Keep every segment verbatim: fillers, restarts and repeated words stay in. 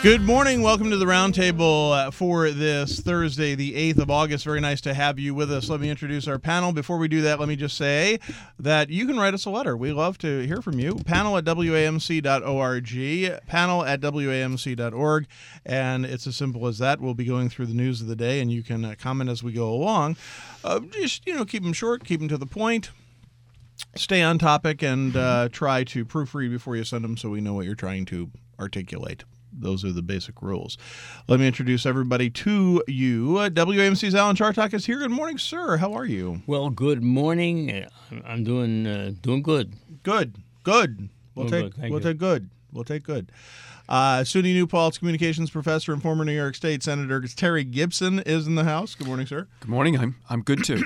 Good morning. Welcome to the Roundtable for this Thursday, the eighth of August. Very nice to have you with us. Let me introduce our panel. Before we do that, let me just say that you can write us a letter. We love to hear from you. Panel at W A M C dot org, panel at W A M C dot org, and it's as simple as that. We'll be going through the news of the day, and you can uh, comment as we go along. Uh, just, you know, keep them short, keep them to the point. Stay on topic, and uh, try to proofread before you send them so we know what you're trying to articulate. Those are the basic rules. Let me introduce everybody to you. Uh, W A M C's Alan Chartok is here. Good morning, sir. How are you? Well, good morning. I'm doing uh, doing good. Good. Good. We'll Doing take good. Thank we'll you. take good. We'll take good. Uh, SUNY New Paltz communications professor and former New York State Senator Terry Gibson is in the house. Good morning, sir. Good morning. I'm I'm good too.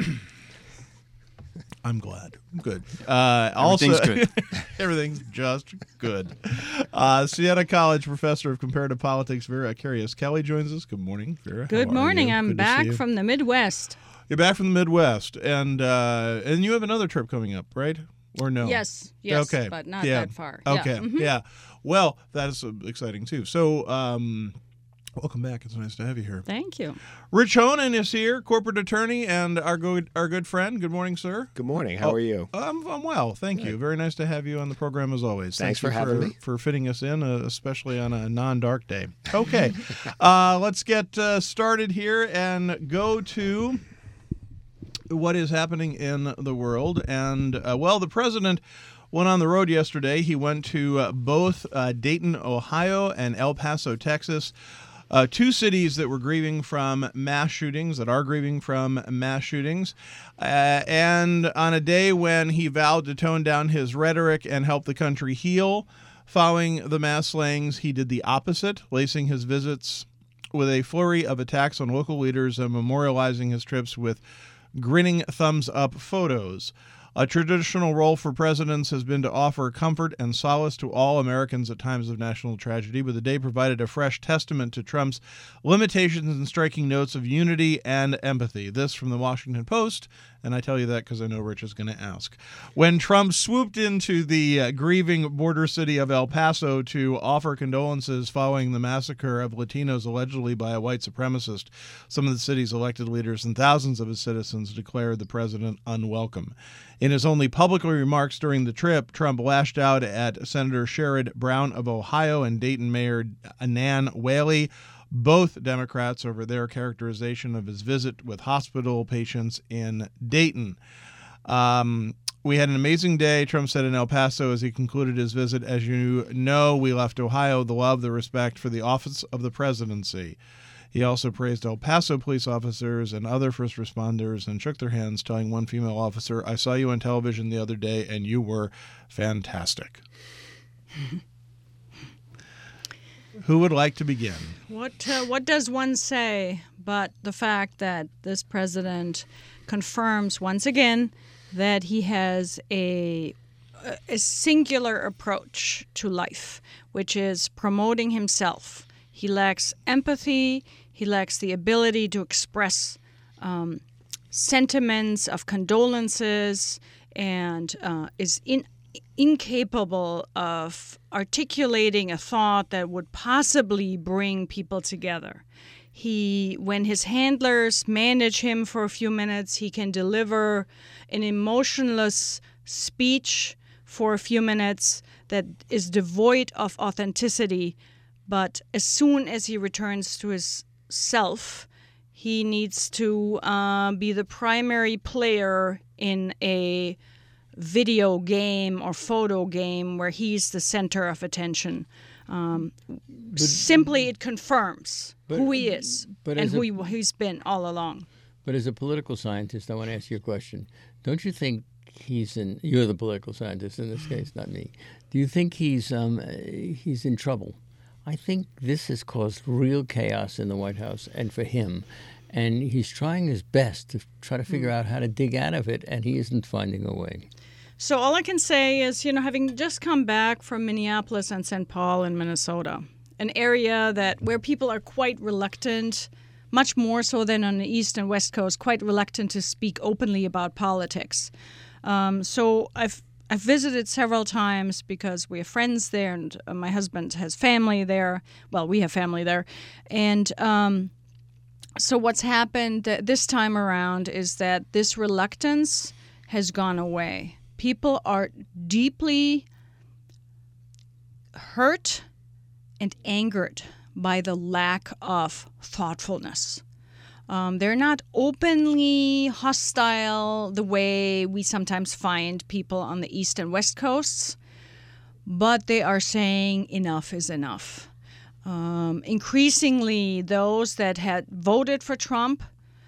I'm glad. Good. Uh, also, Everything's good. Everything's just good. Uh, Siena College professor of comparative politics Vera Carius Kelly joins us. Good morning, Vera. Good How are morning. you? I'm Good to see back you. from the Midwest. You're back from the Midwest, and uh, and you have another trip coming up, right? Or no? Yes, yes, Okay. but not Yeah. that far. Okay. Yeah. Mhm. Yeah. Well, that is uh, exciting too. So, um, welcome back. It's nice to have you here. Thank you. Rich Honan is here, corporate attorney and our good our good friend. Good morning, sir. Good morning. How Oh, are you? I'm, I'm well, thank you. Very nice to have you on the program as always. Thanks Thank you for having me. for fitting us in, uh, especially on a non-dark day. Okay, uh, let's get uh, started here and go to what is happening in the world. And, uh, well, the president went on the road yesterday. He went to uh, both uh, Dayton, Ohio and El Paso, Texas. Uh, two cities that were grieving from mass shootings, that are grieving from mass shootings. Uh, and on a day when he vowed to tone down his rhetoric and help the country heal, following the mass slayings, he did the opposite, lacing his visits with a flurry of attacks on local leaders and memorializing his trips with grinning thumbs-up photos. A traditional role for presidents has been to offer comfort and solace to all Americans at times of national tragedy, but the day provided a fresh testament to Trump's limitations and striking notes of unity and empathy. This from the Washington Post, and I tell you that because I know Rich is going to ask. When Trump swooped into the uh, grieving border city of El Paso to offer condolences following the massacre of Latinos allegedly by a white supremacist, some of the city's elected leaders and thousands of his citizens declared the president unwelcome. In his only public remarks during the trip, Trump lashed out at Senator Sherrod Brown of Ohio and Dayton Mayor Nan Whaley, both Democrats, over their characterization of his visit with hospital patients in Dayton. Um, we had an amazing day, Trump said in El Paso as he concluded his visit. As you know, we left Ohio, the love, the respect for the office of the presidency. He also praised El Paso police officers and other first responders and shook their hands, telling one female officer, "I saw you on television the other day, and you were fantastic." Who would like to begin? What uh, what does one say but the fact that this president confirms once again that he has a a singular approach to life, which is promoting himself. He lacks empathy. He lacks the ability to express um, sentiments of condolences, and uh, is in, incapable of articulating a thought that would possibly bring people together. He, when his handlers manage him for a few minutes, he can deliver an emotionless speech for a few minutes that is devoid of authenticity. But as soon as he returns to his self, he needs to uh, be the primary player in a video game or photo game where he's the center of attention. Um, But- simply, it confirms but- who he is but and as who a- he, he's been all along. But as a political scientist, I want to ask you a question. Don't you think he's in? You're the political scientist in this case, not me. Do you think he's um, uh, he's in trouble? I think this has caused real chaos in the White House and for him. And he's trying his best to try to figure out how to dig out of it, and he isn't finding a way. So all I can say is, you know, having just come back from Minneapolis and Saint Paul in Minnesota, an area that where people are quite reluctant, much more so than on the East and West Coast, quite reluctant to speak openly about politics. Um, so I've I've visited several times because we have friends there, and uh, my husband has family there. Well, we have family there, and um, so what's happened th- this time around is that this reluctance has gone away. People are deeply hurt and angered by the lack of thoughtfulness. Um, they're not openly hostile the way we sometimes find people on the East and West Coasts, but they are saying enough is enough. Um, increasingly, those that had voted for Trump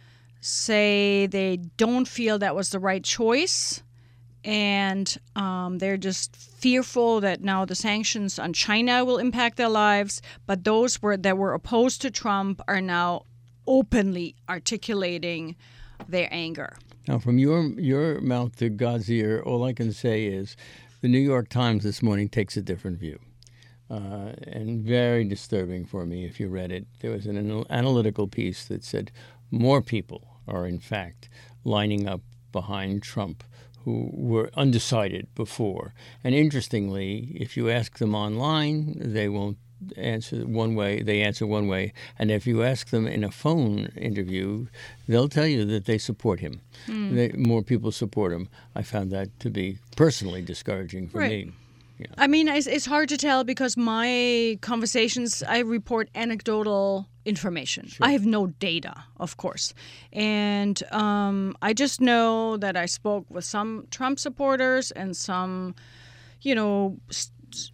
say they don't feel that was the right choice, and um, they're just fearful that now the sanctions on China will impact their lives. But those were, that were opposed to Trump are now openly articulating their anger. Now, from your your mouth to God's ear, all I can say is the New York Times this morning takes a different view. Uh, and very disturbing for me if you read it. There was an anal- analytical piece that said more people are, in fact, lining up behind Trump who were undecided before. And interestingly, if you ask them online, they won't answer one way, they answer one way. And if you ask them in a phone interview, they'll tell you that they support him. Mm. They, more people support him. I found that to be personally discouraging for right. me. Yeah. I mean, it's, it's hard to tell because my conversations, I report anecdotal information. Sure. I have no data, of course. And um, I just know that I spoke with some Trump supporters and some, you know, st-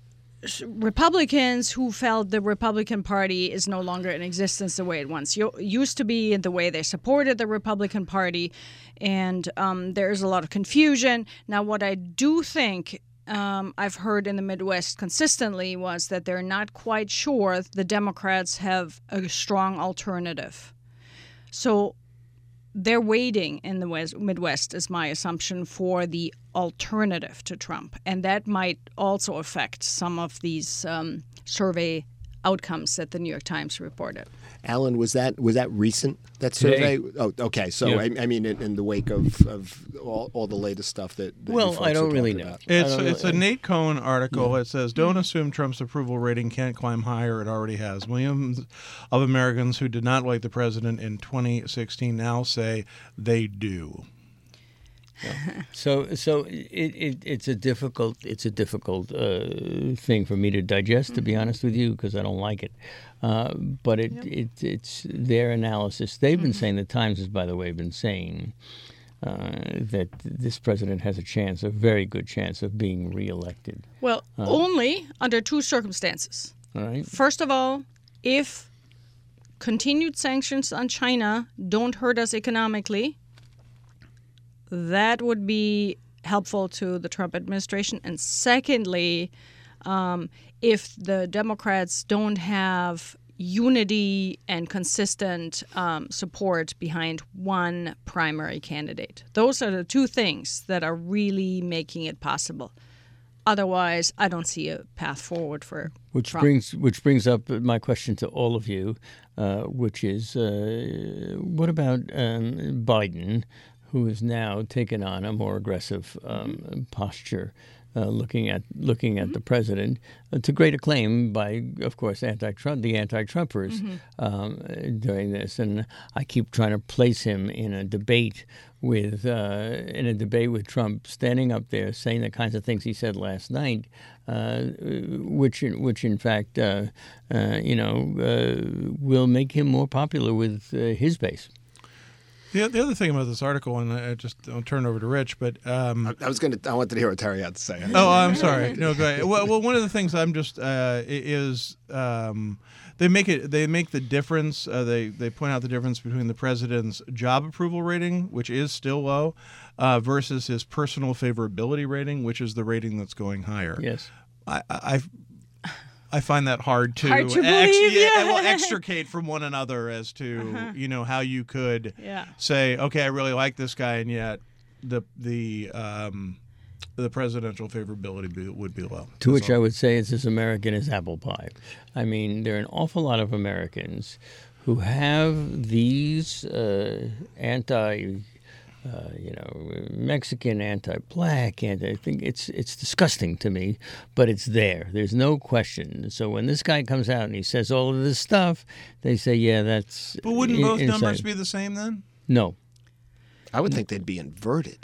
Republicans who felt the Republican Party is no longer in existence the way it once used to be and the way they supported the Republican Party. And um, there's a lot of confusion. Now, what I do think um, I've heard in the Midwest consistently was that they're not quite sure the Democrats have a strong alternative. So they're waiting in the West, Midwest, is my assumption, for the alternative to Trump. And that might also affect some of these um, survey outcomes that the New York Times reported. Alan, was that was that recent, that Today. survey? Oh, okay. So, Yeah. I, I mean, in, in the wake of, of all, all the latest stuff that, that you Well, folks I don't are really talking know. about. It's I don't it's know. a Nate Cohn article. Yeah. It says, "Don't assume Trump's approval rating can't climb higher. It already has. Millions of Americans who did not like the president in twenty sixteen now say they do." So, so it, it it's a difficult it's a difficult uh, thing for me to digest, to be honest with you, because I don't like it. Uh, but it, Yep. it it's their analysis. They've been saying, the Times has, by the way, been saying uh, that this president has a chance, a very good chance, of being reelected. Well, only under two circumstances. All right. First of all, if continued sanctions on China don't hurt us economically, that would be helpful to the Trump administration. And secondly, um, if the Democrats don't have unity and consistent um, support behind one primary candidate. Those are the two things that are really making it possible. Otherwise, I don't see a path forward for Which Trump. brings which brings up my question to all of you, uh, which is, uh, what about um, Biden, who has now taken on a more aggressive um, posture, uh, looking at looking at mm-hmm. the president, uh, to great acclaim by, of course, anti-Trump, the anti-Trumpers mm-hmm. um, during this. And I keep trying to place him in a debate with uh, in a debate with Trump, standing up there saying the kinds of things he said last night, uh, which which in fact, uh, uh, you know, uh, will make him more popular with uh, his base. The, the other thing about this article, and I just I'll turn it over to Rich, but um, I, I was going to. I wanted to hear what Terry had to say. oh, I'm sorry. No, go ahead. Well, well, one of the things I'm just uh, is um, they make it. They make the difference. Uh, they they point out the difference between the president's job approval rating, which is still low, uh, versus his personal favorability rating, which is the rating that's going higher. Yes, I. I I find that hard to, Hard to ex- believe, yeah. well, extricate from one another as to Uh-huh. you know how you could Yeah. say, okay, I really like this guy, and yet the the um, the presidential favorability be, would be low. To That's which all. I would say it's as American as apple pie. I mean, there are an awful lot of Americans who have these uh, anti uh, you know, Mexican, anti-black, anti. I think it's it's disgusting to me, but it's there. There's no question. So when this guy comes out and he says all of this stuff, they say, yeah, that's. But wouldn't i- both inside. numbers be the same then? No. I would think they'd be inverted.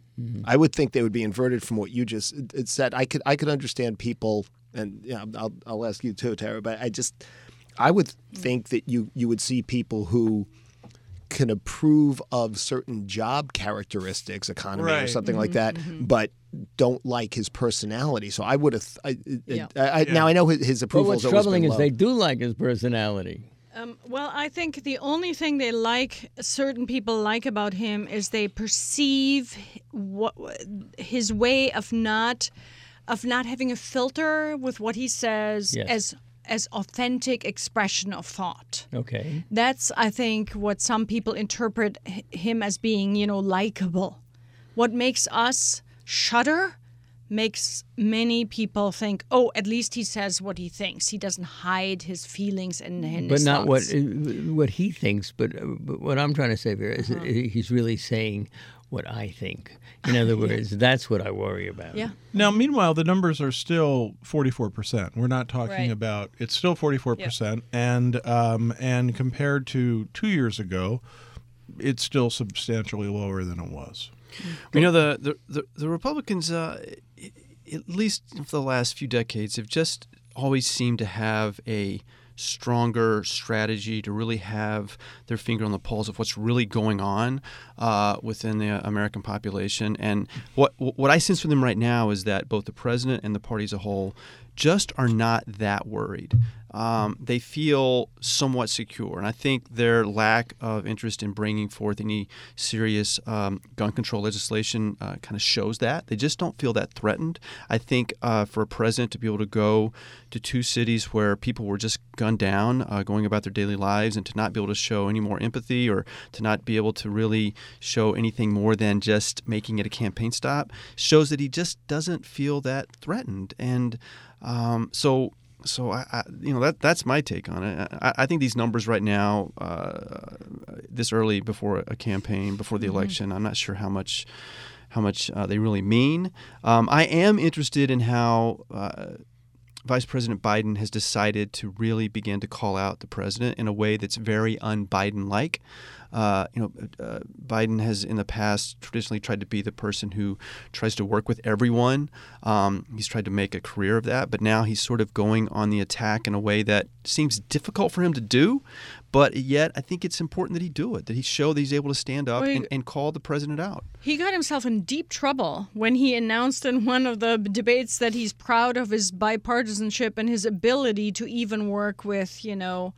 I would think they would be inverted from what you just it- it said. I could I could understand people, and yeah, I'll I'll ask you too, Tara. But I just I would think that you you would see people who can approve of certain job characteristics, economy or Right. something like that, but don't like his personality. So I would have. I, it- Yeah. I, I, Now I know his, his But approval. what's has always troubling been is low. they do like his personality. Um, well, I think the only thing they like, certain people like about him, is they perceive what his way of not, of not having a filter with what he says Yes. as as authentic expression of thought. Okay. That's, I think, what some people interpret h- him as being, you know, likable. What makes us shudder makes many people think, oh, at least he says what he thinks. He doesn't hide his feelings and, and But his not what thoughts. what he thinks. But, uh, but what I'm trying to say here is that Uh-huh. he's really saying what I think. In other words, that's what I worry about. Yeah. Now, meanwhile, the numbers are still forty-four percent. We're not talking Right. about it's still forty-four percent, and um, and compared to two years ago, it's still substantially lower than it was. You know, the the the, the Republicans, uh, i- at least for the last few decades, have just always seemed to have a stronger strategy to really have their finger on the pulse of what's really going on uh, within the American population. And what what I sense from them right now is that both the president and the party as a whole just are not that worried. Um, they feel somewhat secure, and I think their lack of interest in bringing forth any serious um, gun control legislation uh, kind of shows that. They just don't feel that threatened. I think uh, for a president to be able to go to two cities where people were just gunned down, uh, going about their daily lives, and to not be able to show any more empathy or to not be able to really show anything more than just making it a campaign stop shows that he just doesn't feel that threatened. And um, so So I, I, you know, that that's my take on it. I, I think these numbers right now, uh, this early before a campaign, before the election, I'm not sure how much how much uh, they really mean. Um, I am interested in how uh, Vice President Biden has decided to really begin to call out the president in a way that's very un-Biden-like. Uh, you know, uh, Biden has in the past traditionally tried to be the person who tries to work with everyone. Um, he's tried to make a career of that, but now he's sort of going on the attack in a way that seems difficult for him to do. But yet, I think it's important that he do it, that he show that he's able to stand up Well, he- and, and call the president out. He got himself in deep trouble when he announced in one of the debates that he's proud of his bipartisanship and his ability to even work with, you know,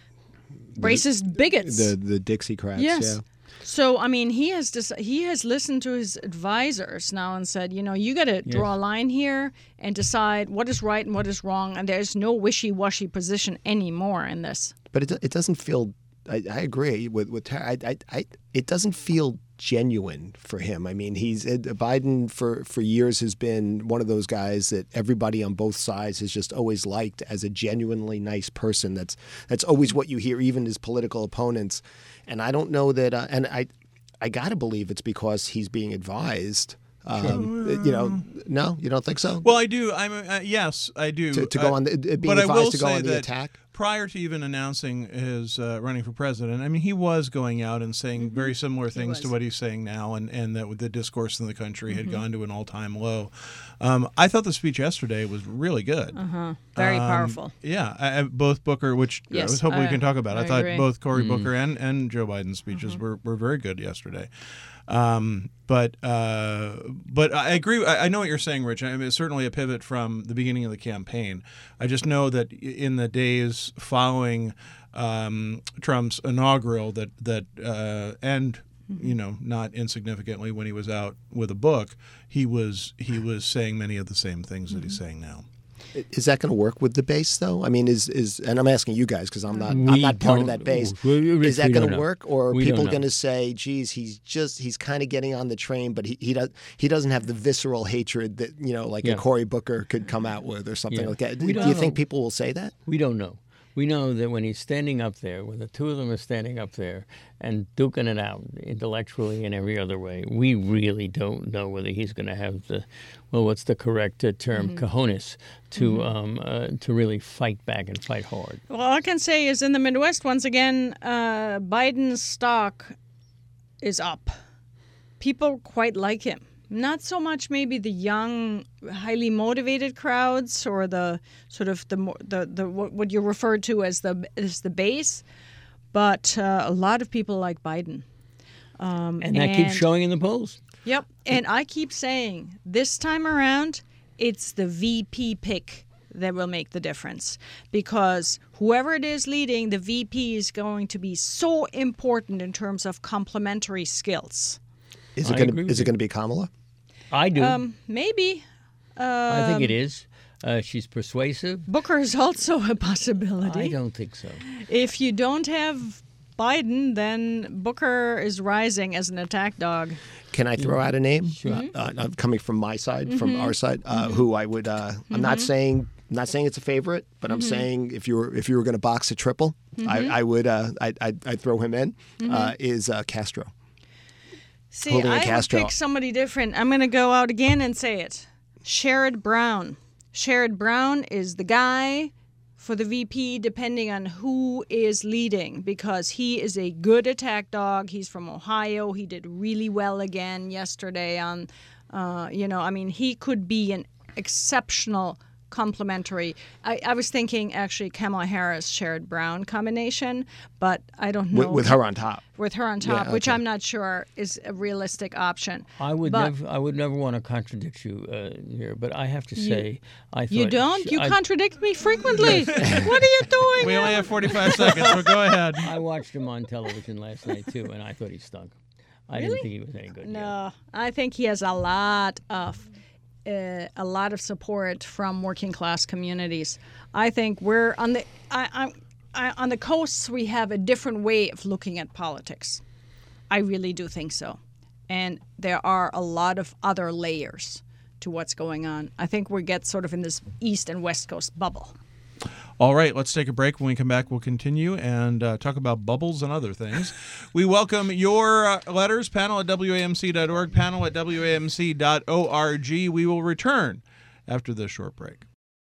racist bigots. the the Dixiecrats. Yes. Yeah. So I mean, he has dis- he has listened to his advisors now and said, you know, you got to draw a line here and decide what is right and what is wrong, and there's no wishy-washy position anymore in this. But it it doesn't feel. I, I agree with with Tara. I, I, I it doesn't feel genuine for him. I mean, he's uh, Biden for for years has been one of those guys that everybody on both sides has just always liked as a genuinely nice person. That's that's always what you hear, even his political opponents. And I don't know that. Uh, and I I gotta believe it's because he's being advised. Um, you know, no, you don't think so? Well, I do. I'm uh, yes, I do. to, to go Uh, on the, uh, being but I will advised to go say on the that attack. prior to even announcing his uh, running for president, I mean, he was going out and saying very similar things to was. what he's saying now, and, and that the discourse in the country had gone to an all-time low. Um, I thought the speech yesterday was really good. Uh-huh. Very Um, powerful. Yeah, I, I- both Booker, which I Yes, was hoping we I- can talk about. I, I thought agree. both Cory Booker and, and Joe Biden's speeches were, were very good yesterday. Um, but uh, but I agree. I, I know what you're saying, Rich. I mean, it's certainly a pivot from the beginning of the campaign. I just know that in the days following um, Trump's inaugural, that that uh, and you know, not insignificantly, when he was out with a book, he was he was saying many of the same things that he's saying now. Is that going to work with the base, though? I mean, is is and I'm asking you guys because I'm not I'm We not part of don't- that base. we- we- Is that we going don't to know. work, or are We don't people know. going to say, "Geez, he's just he's kind of getting on the train, but he he does he doesn't have the visceral hatred that you know, like Yeah. a Cory Booker could come out with, or something Yeah. like that." Do We you don't think know. people will say that? We don't know. We know that when he's standing up there, when the two of them are standing up there and duking it out intellectually and every other way, we really don't know whether he's going to have the, well, what's the correct uh, term, mm-hmm. cojones, to mm-hmm. um, uh, to really fight back and fight hard. Well, all I can say is in the Midwest, once again, uh, Biden's stock is up. People quite like him. Not so much maybe the young, highly motivated crowds or the sort of the the, the what you referred to as the as the base, but uh, a lot of people like Biden. Um, and that and, keeps showing in the polls. Yep. And I keep saying this time around, it's the V P pick that will make the difference, because whoever it is leading, the V P is going to be so important in terms of complementary skills. Is it going to is it going to be Kamala? I do. Um, maybe. Um, I think it is. Uh, she's persuasive. Booker is also a possibility. I don't think so. If you don't have Biden, then Booker is rising as an attack dog. Can I throw out a name? Sure. Uh, uh, coming from my side, Mm-hmm. from our side, uh, Mm-hmm. who I would. Uh, I'm Mm-hmm. not saying. I'm not saying it's a favorite, but I'm Mm-hmm. saying if you were if you were going to box a triple, Mm-hmm. I, I would. Uh, I I'd, I'd throw him in. Mm-hmm. Uh, is uh, Castro. See, Holding a I would Castro. pick somebody different. I'm going to go out again and say it. Sherrod Brown. Sherrod Brown is the guy for the V P, depending on who is leading, because he is a good attack dog. He's from Ohio. He did really well again yesterday on, uh, you know, I mean, he could be an exceptional complementary. I, I was thinking actually Kamala Harris, Sherrod Brown combination, but I don't know. With, with her on top. With her on top, Yeah, which okay. I'm not sure is a realistic option. I would But- never. I would never want to contradict you uh, here, but I have to say, I thought You don't? You I, contradict me frequently. What are you doing? We only have forty-five seconds, so go ahead. I watched him on television last night too, and I thought he stunk. I didn't think he was any good. No, I think he has a lot of uh, a lot of support from working class communities. I think we're on the I, I, I, on the coasts. We have a different way of looking at politics. I really do think so, and there are a lot of other layers to what's going on. I think we get sort of in this East and West Coast bubble. All right, let's take a break. When we come back, we'll continue and uh, talk about bubbles and other things. We welcome your uh, letters, panel at W A M C dot org, panel at W A M C dot org. We will return after this short break.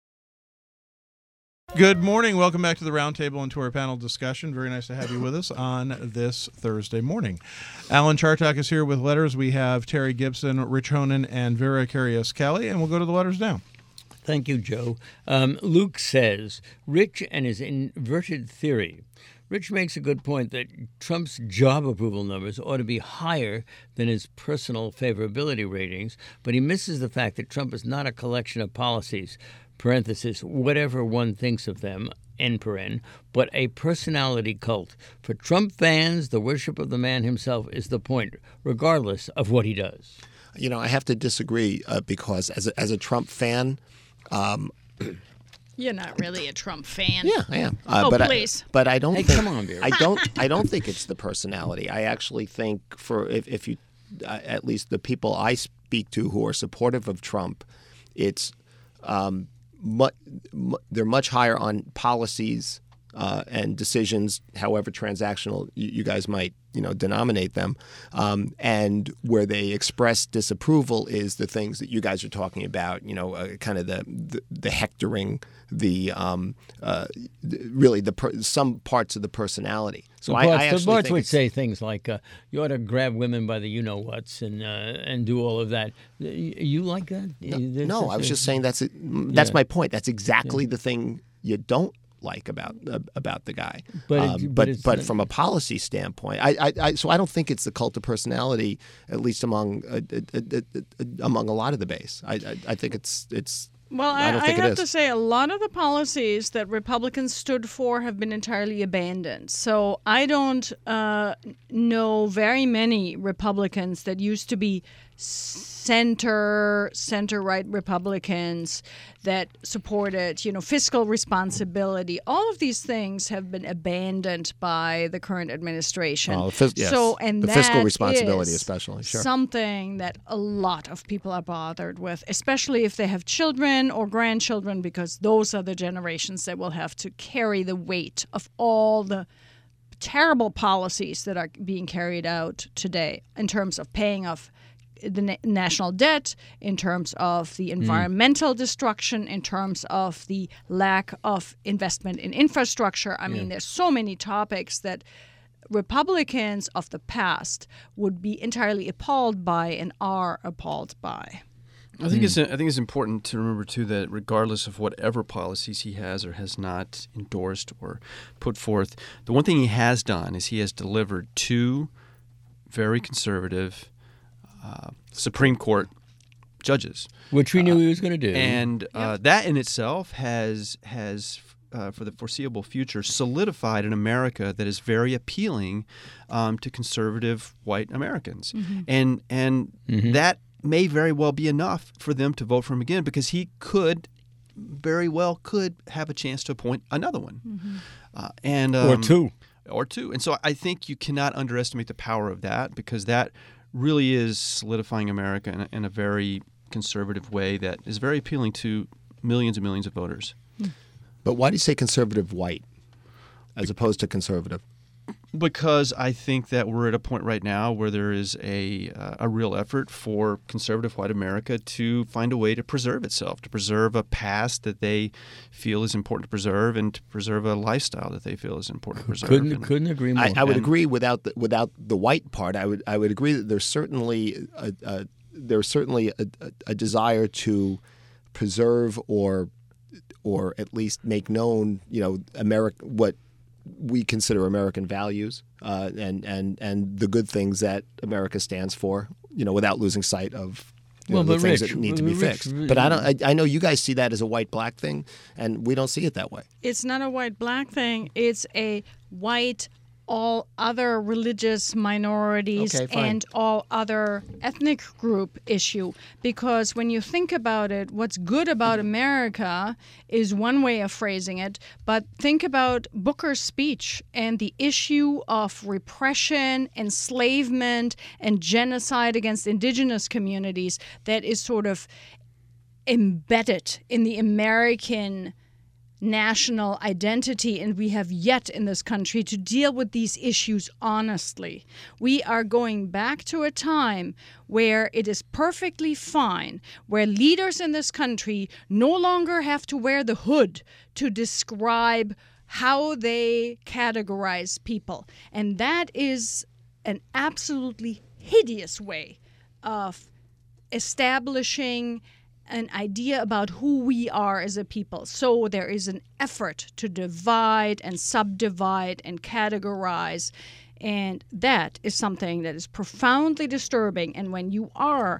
Good morning. Welcome back to the Roundtable and to our panel discussion. Very nice to have you with us on this Thursday morning. Alan Chartock is here with letters. We have Terry Gibson, Rich Honan, and Vera Carias Kelly, and we'll go to the letters now. Thank you, Joe. Um, Luke says, Rich and his inverted theory. Rich makes a good point that Trump's job approval numbers ought to be higher than his personal favorability ratings, but he misses the fact that Trump is not a collection of policies, parenthesis, whatever one thinks of them, end paren, but a personality cult. For Trump fans, the worship of the man himself is the point, regardless of what he does. You know, I have to disagree uh, because as a, as a Trump fan. Um, You're not really a Trump fan. Yeah, I am. Uh, Oh, but please. I, but I don't. Hey, think, come on, Vera. I don't. I don't think it's the personality. I actually think for if, if you, uh, at least the people I speak to who are supportive of Trump, it's um, mu- mu- they're much higher on policies uh, and decisions, however transactional you, you guys might you know denominate them, um, and where they express disapproval is the things that you guys are talking about. You know, uh, kind of the, the the hectoring, the um, uh, really the per- some parts of the personality. So the I, parts, I actually the parts think would it's- say things like, uh, "You ought to grab women by the you-know-whats and uh, and do all of that." Y- You like that? No, This no, is- I was just saying that's it. That's Yeah. my point. That's exactly the thing you don't like about uh, about the guy. But it- Um, but but it's but not- from a policy standpoint, I, I, I so I don't think it's the cult of personality, at least among uh, uh, uh, uh, uh, among a lot of the base. I I, I think it's it's. Well, I I, don't I think it have is. to say a lot of the policies that Republicans stood for have been entirely abandoned. So I don't uh, know very many Republicans that used to be center center right Republicans that supported, you know, fiscal responsibility. All of these things have been abandoned by the current administration. Oh, the fis- yes. So, and the fiscal that responsibility, is especially, sure. something that a lot of people are bothered with, especially if they have children or grandchildren, because those are the generations that will have to carry the weight of all the terrible policies that are being carried out today in terms of paying off the na- national debt, in terms of the environmental mm. destruction, in terms of the lack of investment in infrastructure. I yeah. mean, there's so many topics that Republicans of the past would be entirely appalled by and are appalled by. I think mm. it's I think it's important to remember too that regardless of whatever policies he has or has not endorsed or put forth, the one thing he has done is he has delivered two very conservative uh, Supreme Court judges, which we knew uh, he was going to do, and uh, yep. that in itself has has. Uh, for the foreseeable future, solidified an America that is very appealing um, to conservative white Americans, mm-hmm. and and mm-hmm. that may very well be enough for them to vote for him again, because he could very well could have a chance to appoint another one, mm-hmm. uh, and um, or two, or two. And so I think you cannot underestimate the power of that, because that really is solidifying America in a, in a very conservative way that is very appealing to millions and millions of voters. Mm. But why do you say conservative white as opposed to conservative? Because I think that we're at a point right now where there is a uh, a real effort for conservative white America to find a way to preserve itself, to preserve a past that they feel is important to preserve, and to preserve a lifestyle that they feel is important to preserve. Couldn't and, couldn't agree more. I, I would and, agree without the, without the white part. I would I would agree that there's certainly a, a, there's certainly a, a, a desire to preserve or or at least make known, you know, America, what we consider American values, uh, and and and the good things that America stands for, you know, without losing sight of you well, know, the things Rich, that need to be Rich, fixed. Rich, But I don't. I, I know you guys see that as a white-black thing, and we don't see it that way. It's not a white-black thing. It's a white, all other religious minorities Okay, fine. and all other ethnic group issue. Because when you think about it, what's good about America is one way of phrasing it, but think about Booker's speech and the issue of repression, enslavement, and genocide against indigenous communities that is sort of embedded in the American national identity, and we have yet in this country to deal with these issues honestly. We are going back to a time where it is perfectly fine, where leaders in this country no longer have to wear the hood to describe how they categorize people. And that is an absolutely hideous way of establishing an idea about who we are as a people. So there is an effort to divide and subdivide and categorize, and that is something that is profoundly disturbing. And when you are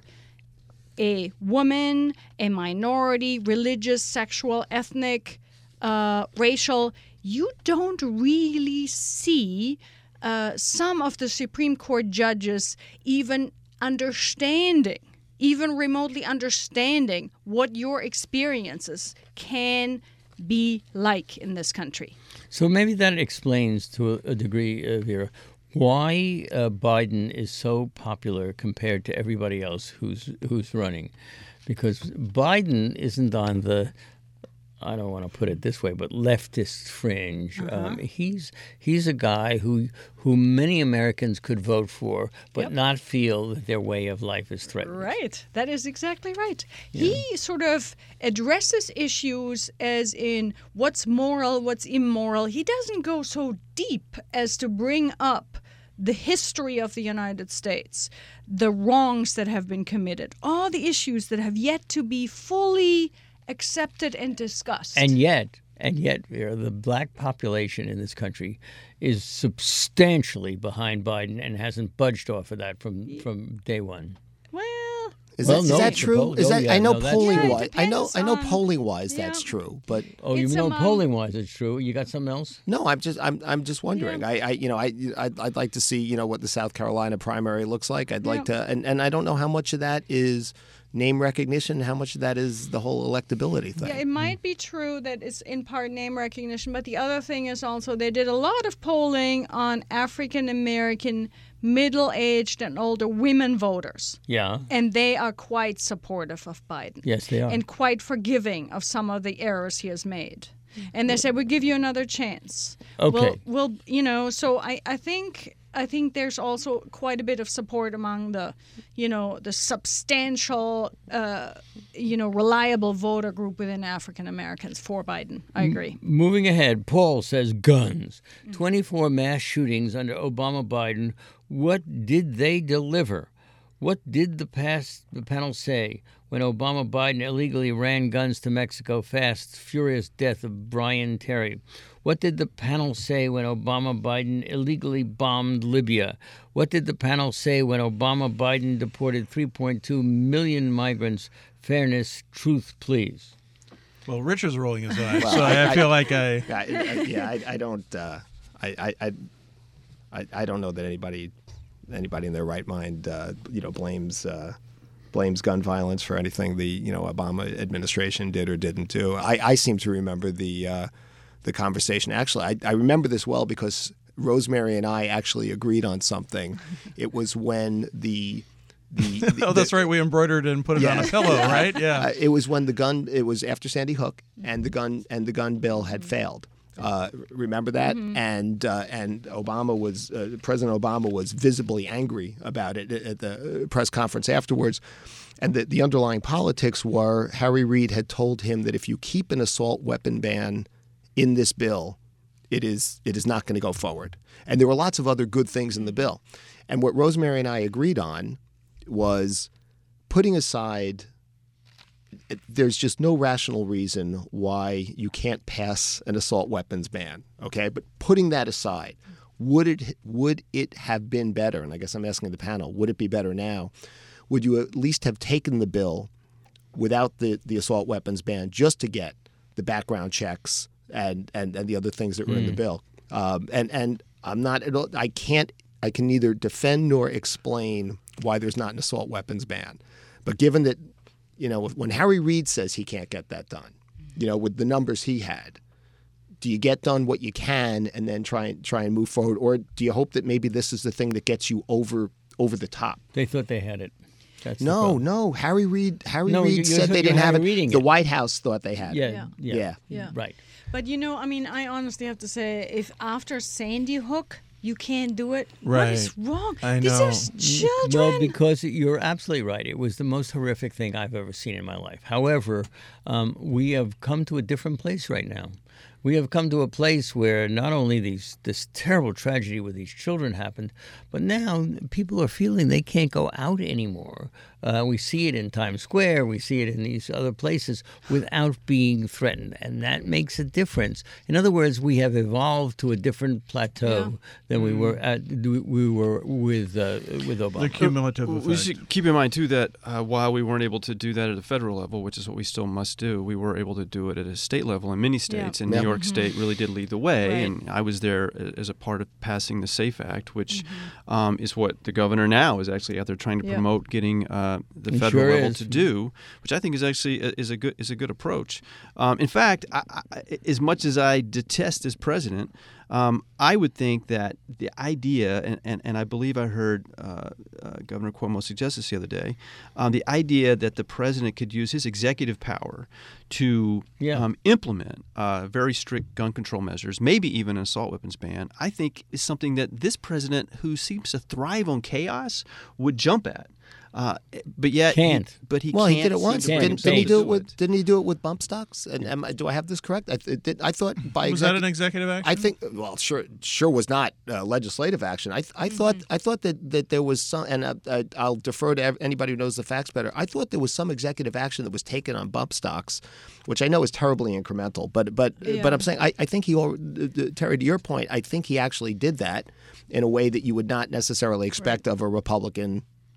a woman, a minority, religious, sexual, ethnic, uh, racial, you don't really see uh, some of the Supreme Court judges even understanding even remotely understanding what your experiences can be like in this country. So maybe that explains to a, a degree, uh, Vera, why uh, Biden is so popular compared to everybody else who's who's running. Because Biden isn't on the, I don't want to put it this way, but leftist fringe. Uh-huh. Um, he's he's a guy who who many Americans could vote for, but yep. not feel that their way of life is threatened. Right. That is exactly right. Yeah. He sort of addresses issues as in what's moral, what's immoral. He doesn't go so deep as to bring up the history of the United States, the wrongs that have been committed, all the issues that have yet to be fully accepted and discussed. And yet, and yet, Vera, the black population in this country is substantially behind Biden and hasn't budged off of that from, from day one. Well, Is, Well, that, no, is that the true? poll- is oh, that yeah, I know no, that's polling true. wise. Yeah, it I know I know depends on- polling wise that's yeah. true, but Oh, you It's know, among- polling wise, it's true. You got something else? no, I'm just I'm I'm just wondering. Yeah. I, I you know I I'd, I'd like to see you know what the South Carolina primary looks like. I'd like Yeah. to and, and I don't know how much of that is name recognition, how much of that is the whole electability thing. Yeah, it might be true that it's in part name recognition, but the other thing is also they did a lot of polling on African American middle-aged and older women voters, Yeah. and they are quite supportive of Biden. Yes, they are. And quite forgiving of some of the errors he has made. And they said, we'll give you another chance. Okay. We'll, we'll you know, so I, I think I think there's also quite a bit of support among the, you know, the substantial, uh, you know, reliable voter group within African Americans for Biden. I agree. Moving ahead, Paul says guns. twenty-four mass shootings under Obama Biden. What did they deliver? What did the past the panel say when Obama Biden illegally ran guns to Mexico? Fast, furious death of Brian Terry. What did the panel say when Obama Biden illegally bombed Libya? What did the panel say when Obama Biden deported three point two million migrants? Fairness, truth, please. Well, Richard's rolling his eyes, Well, so I, I- I feel like I. I, I, yeah, I, I don't. Uh, I, I, I, I, I don't know that anybody, anybody in their right mind, uh, you know, blames uh, blames gun violence for anything the you know Obama administration did or didn't do. I, I seem to remember the uh, the conversation. Actually, I, I remember this well because Rosemary and I actually agreed on something. It was when the the, the Oh, that's the- right. We embroidered it and put it Yeah. on a pillow, right? Yeah. Uh, it was when the gun. It was after Sandy Hook, and the gun and the gun bill had failed. Uh, remember that? And uh, and Obama was uh, President Obama was visibly angry about it at the press conference afterwards. And the, the underlying politics were Harry Reid had told him that if you keep an assault weapon ban in this bill, it is it is not going to go forward. And there were lots of other good things in the bill. And what Rosemary and I agreed on was putting aside, there's just no rational reason why you can't pass an assault weapons ban, okay? But putting that aside, would it would it have been better, and I guess I'm asking the panel, would it be better now? Would you at least have taken the bill without the, the assault weapons ban just to get the background checks and, and, and the other things that were in the bill? Um, and, and I'm not at all, I can't, I can neither defend nor explain why there's not an assault weapons ban. But given that, you know, when Harry Reid says he can't get that done, you know, with the numbers he had, do you get done what you can and then try and try and move forward, or do you hope that maybe this is the thing that gets you over over the top? They thought they had it. That's the No, problem. no. Harry Reid Harry No, you- Reid you're- said they you're didn't have Harry it. Reiding The it. White House thought they had Yeah, it. yeah, Yeah. yeah, Yeah. Right. But you know, I mean, I honestly have to say, if after Sandy Hook you can't do it, what Right. is wrong? I These know. are s- children. No, because you're absolutely right. It was the most horrific thing I've ever seen in my life. However, um, we have come to a different place right now. We have come to a place where not only these this terrible tragedy with these children happened, but now people are feeling they can't go out anymore. Uh, we see it in Times Square. We see it in these other places without being threatened, and that makes a difference. In other words, we have evolved to a different plateau Yeah. than we were at. We were with uh, with Obama. The cumulative We effect. should keep in mind too that uh, while we weren't able to do that at a federal level, which is what we still must do, we were able to do it at a state level in many states. And Yeah. New York State really did lead the way, Right. and I was there as a part of passing the SAFE Act, which um, is what the governor now is actually out there trying to Yeah. promote getting uh, the It federal sure level is. to do, which I think is actually a, is a good is a good approach. Um, in fact, I, I, as much as I detest this president, um, I would think that the idea, and, and, and I believe I heard uh, uh, Governor Cuomo suggest this the other day, um, the idea that the president could use his executive power to Yeah. um, implement uh, very strict gun control measures, maybe even an assault weapons ban, I think is something that this president, who seems to thrive on chaos, would jump at. Uh, but yet, he- Can't. but he Well, can't he did it seem once. to bring Didn't, himself didn't he to do it with? Didn't he do it with bump stocks? And am I, do I have this correct? I, th- did, I thought by Was execu- that an executive action? I think well, sure, sure was not uh, legislative action. I, I thought, I thought that, that there was some, and I, I, I'll defer to ev- anybody who knows the facts better. I thought there was some executive action that was taken on bump stocks, which I know is terribly incremental. But but Yeah. but I'm saying I, I think he, al- uh, Terry, to your point, I think he actually did that in a way that you would not necessarily expect of a Republican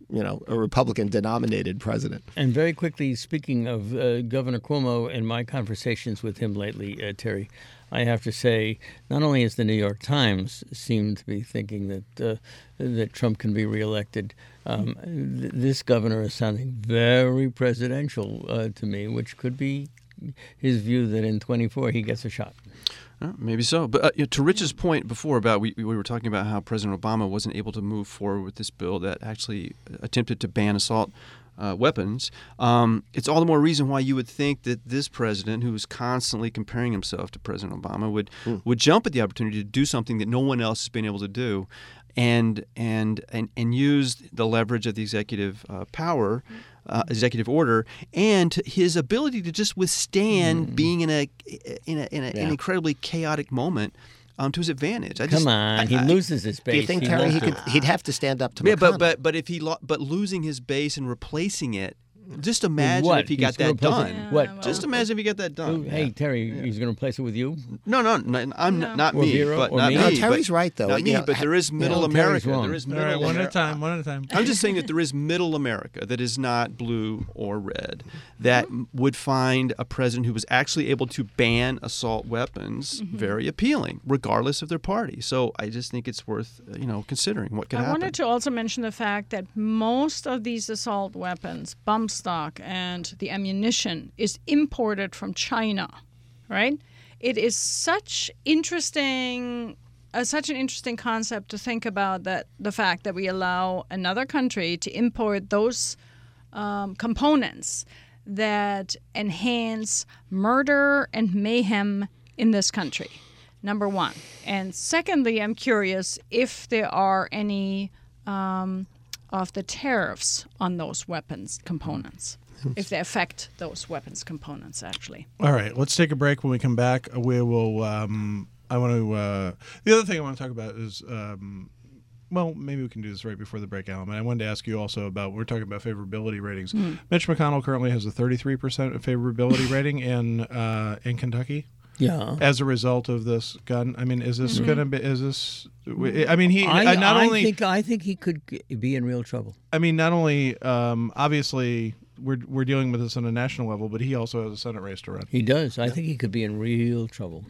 you know, a Republican-denominated president. And very quickly, speaking of uh, Governor Cuomo and my conversations with him lately, uh, Terry, I have to say, not only has the New York Times seemed to be thinking that uh, that Trump can be reelected, um, th- this governor is sounding very presidential uh, to me, which could be his view that in twenty-four he gets a shot. Uh, maybe so. But uh, you know, to Rich's point before about we, we were talking about how President Obama wasn't able to move forward with this bill that actually attempted to ban assault uh, weapons, um, it's all the more reason why you would think that this president, who is constantly comparing himself to President Obama, would mm. would jump at the opportunity to do something that no one else has been able to do, and and and, and use the leverage of the executive uh, power. Uh, executive order, and his ability to just withstand mm. being in a in a in, a, yeah. an incredibly chaotic moment um, to his advantage. I Come just, on, I, he I, loses his base. Do you think, he Terry, he loses. could? He'd have to stand up to yeah, McConnell. but but but if he lo- but losing his base and replacing it. Just imagine what? if he He's got gonna that replace done. it- Yeah, What? well- Just imagine if he got that done. Hey, Yeah. Terry, he's going to replace it with you? No, no, no I'm No. not Or me, Vera, but or not me? me. No, Terry's but, right, though. Not You me, know, but there is middle No, Terry's America. wrong. There is All middle right, one at a America. time, one at a time. I'm just saying that there is middle America that is not blue or red that Mm-hmm. would find a president who was actually able to ban assault weapons Mm-hmm. very appealing, regardless of their party. So I just think it's worth uh, you know considering what could I happen. wanted to also mention the fact that most of these assault weapons, bump stock, and the ammunition is imported from China, right? It is such interesting, uh, such an interesting concept to think about that the fact that we allow another country to import those um, components that enhance murder and mayhem in this country. Number one. And secondly, I'm curious if there are any um, of the tariffs on those weapons components, if they affect those weapons components, actually. All right, let's take a break. When we come back, we will. Um, I want to. Uh, the other thing I want to talk about is. Um, well, maybe we can do this right before the break, Alan. I wanted to ask you also about. We're talking about favorability ratings. Mm. Mitch McConnell currently has a thirty-three percent favorability rating in uh, in Kentucky. Yeah. As a result of this gun, I mean, is this mm-hmm. going to be? Is this? I mean, he I, uh, not I only. think I think he could g- be in real trouble. I mean, not only um, obviously we're we're dealing with this on a national level, but he also has a Senate race to run. He does. I think he could be in real trouble.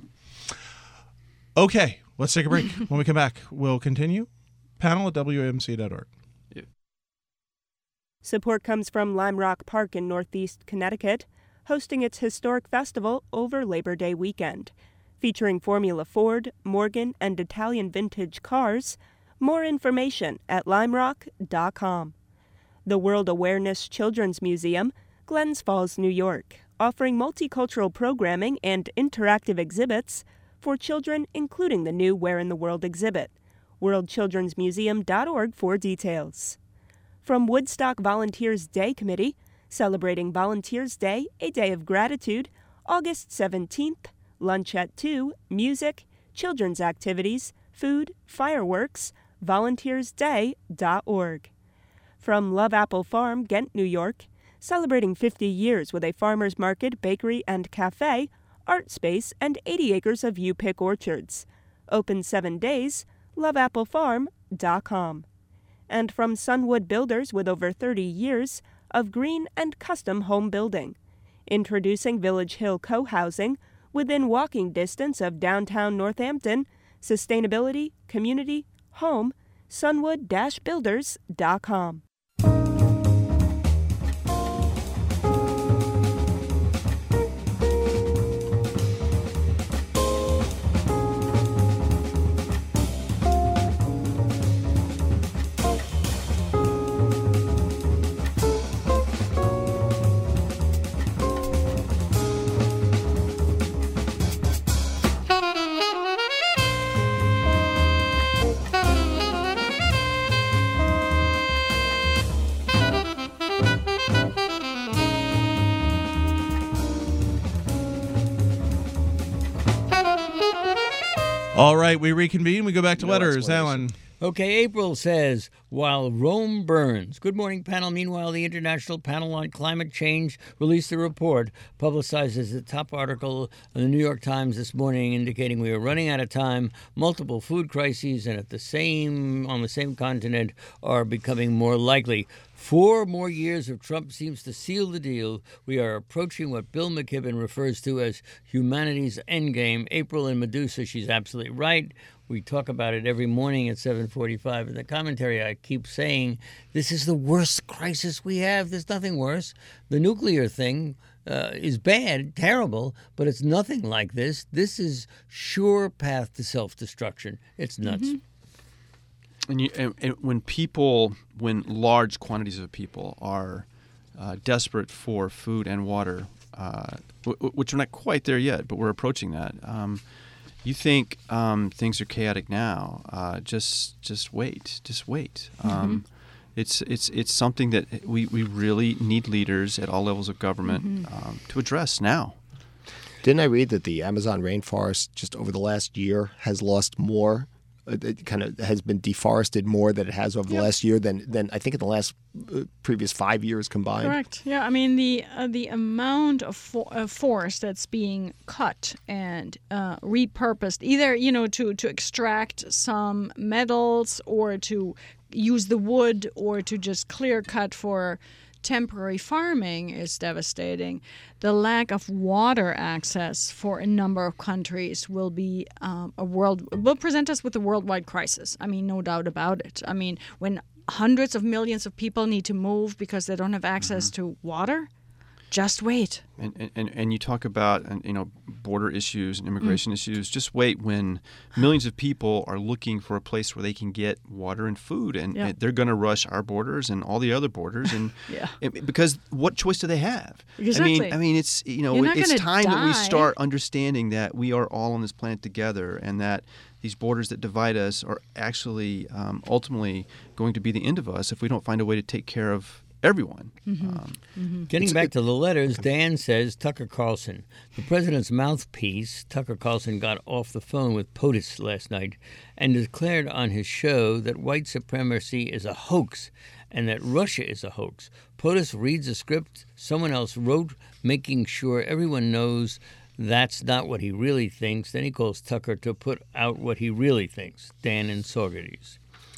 Okay, let's take a break. When we come back, we'll continue. Panel at W A M C dot org. Support comes from Lime Rock Park in Northeast Connecticut, hosting its historic festival over Labor Day weekend. Featuring Formula Ford, Morgan, and Italian vintage cars. More information at lime rock dot com. The World Awareness Children's Museum, Glens Falls, New York, offering multicultural programming and interactive exhibits for children, including the new Where in the World exhibit. world children's museum dot org for details. From Woodstock Volunteers Day Committee, celebrating Volunteers Day, a day of gratitude, August seventeenth, lunch at two, music, children's activities, food, fireworks, volunteers day dot org. From Love Apple Farm, Ghent, New York, celebrating fifty years with a farmer's market, bakery, and cafe, art space, and eighty acres of U-Pick orchards. Open seven days, love apple farm dot com. And from Sunwood Builders with over thirty years of green and custom home building. Introducing Village Hill Co-Housing within walking distance of downtown Northampton, sustainability, community, home, sunwood dash builders dot com. All right, we reconvene. We go back to No letters. explanation. Alan. Okay, April says, while Rome burns. Good morning, panel. Meanwhile, the International Panel on Climate Change released a report publicized as the top article in the New York Times this morning, indicating we are running out of time. Multiple food crises, and at the same on the same continent, are becoming more likely. Four more years of Trump seems to seal the deal. We are approaching what Bill McKibben refers to as humanity's endgame. April in Medusa, she's absolutely right. We talk about it every morning at seven forty-five. In the commentary, I keep saying, this is the worst crisis we have. There's nothing worse. The nuclear thing uh, is bad, terrible, but it's nothing like this. This is sure path to self-destruction. It's nuts. Mm-hmm. And, you, and, and when people, when large quantities of people are uh, desperate for food and water, uh, w- which we're not quite there yet, but we're approaching that. Um, You think um, things are chaotic now? Uh, just, just wait. Just wait. Um, mm-hmm. It's, it's, it's something that we, we really need leaders at all levels of government mm-hmm. um, to address now. Didn't I read that the Amazon rainforest just over the last year has lost more? It kind of has been deforested more than it has over yep. the last year than, than I think in the last uh, previous five years combined. Correct. Yeah, I mean the uh, the amount of, for, of forest that's being cut and uh, repurposed, either you know to to extract some metals or to use the wood or to just clear cut for temporary farming, is devastating. The lack of water access for a number of countries will be um, a world will present us with a worldwide crisis. I mean, no doubt about it. I mean, when hundreds of millions of people need to move because they don't have access mm-hmm. to water, just wait. And, and and you talk about you know border issues and immigration mm. issues. Just wait when millions of people are looking for a place where they can get water and food, and, yeah. and they're going to rush our borders and all the other borders, and yeah. it, because what choice do they have? Exactly. I mean, I mean, it's you know, You're it's not time die. that we start understanding that we are all on this planet together, and that these borders that divide us are actually um, ultimately going to be the end of us if we don't find a way to take care of everyone. Mm-hmm. Um, mm-hmm. Getting back to the letters, Dan says Tucker Carlson, the president's mouthpiece. Tucker Carlson got off the phone with POTUS last night and declared on his show that white supremacy is a hoax and that Russia is a hoax. POTUS reads a script someone else wrote, making sure everyone knows that's not what he really thinks. Then he calls Tucker to put out what he really thinks. Dan and Saugerties.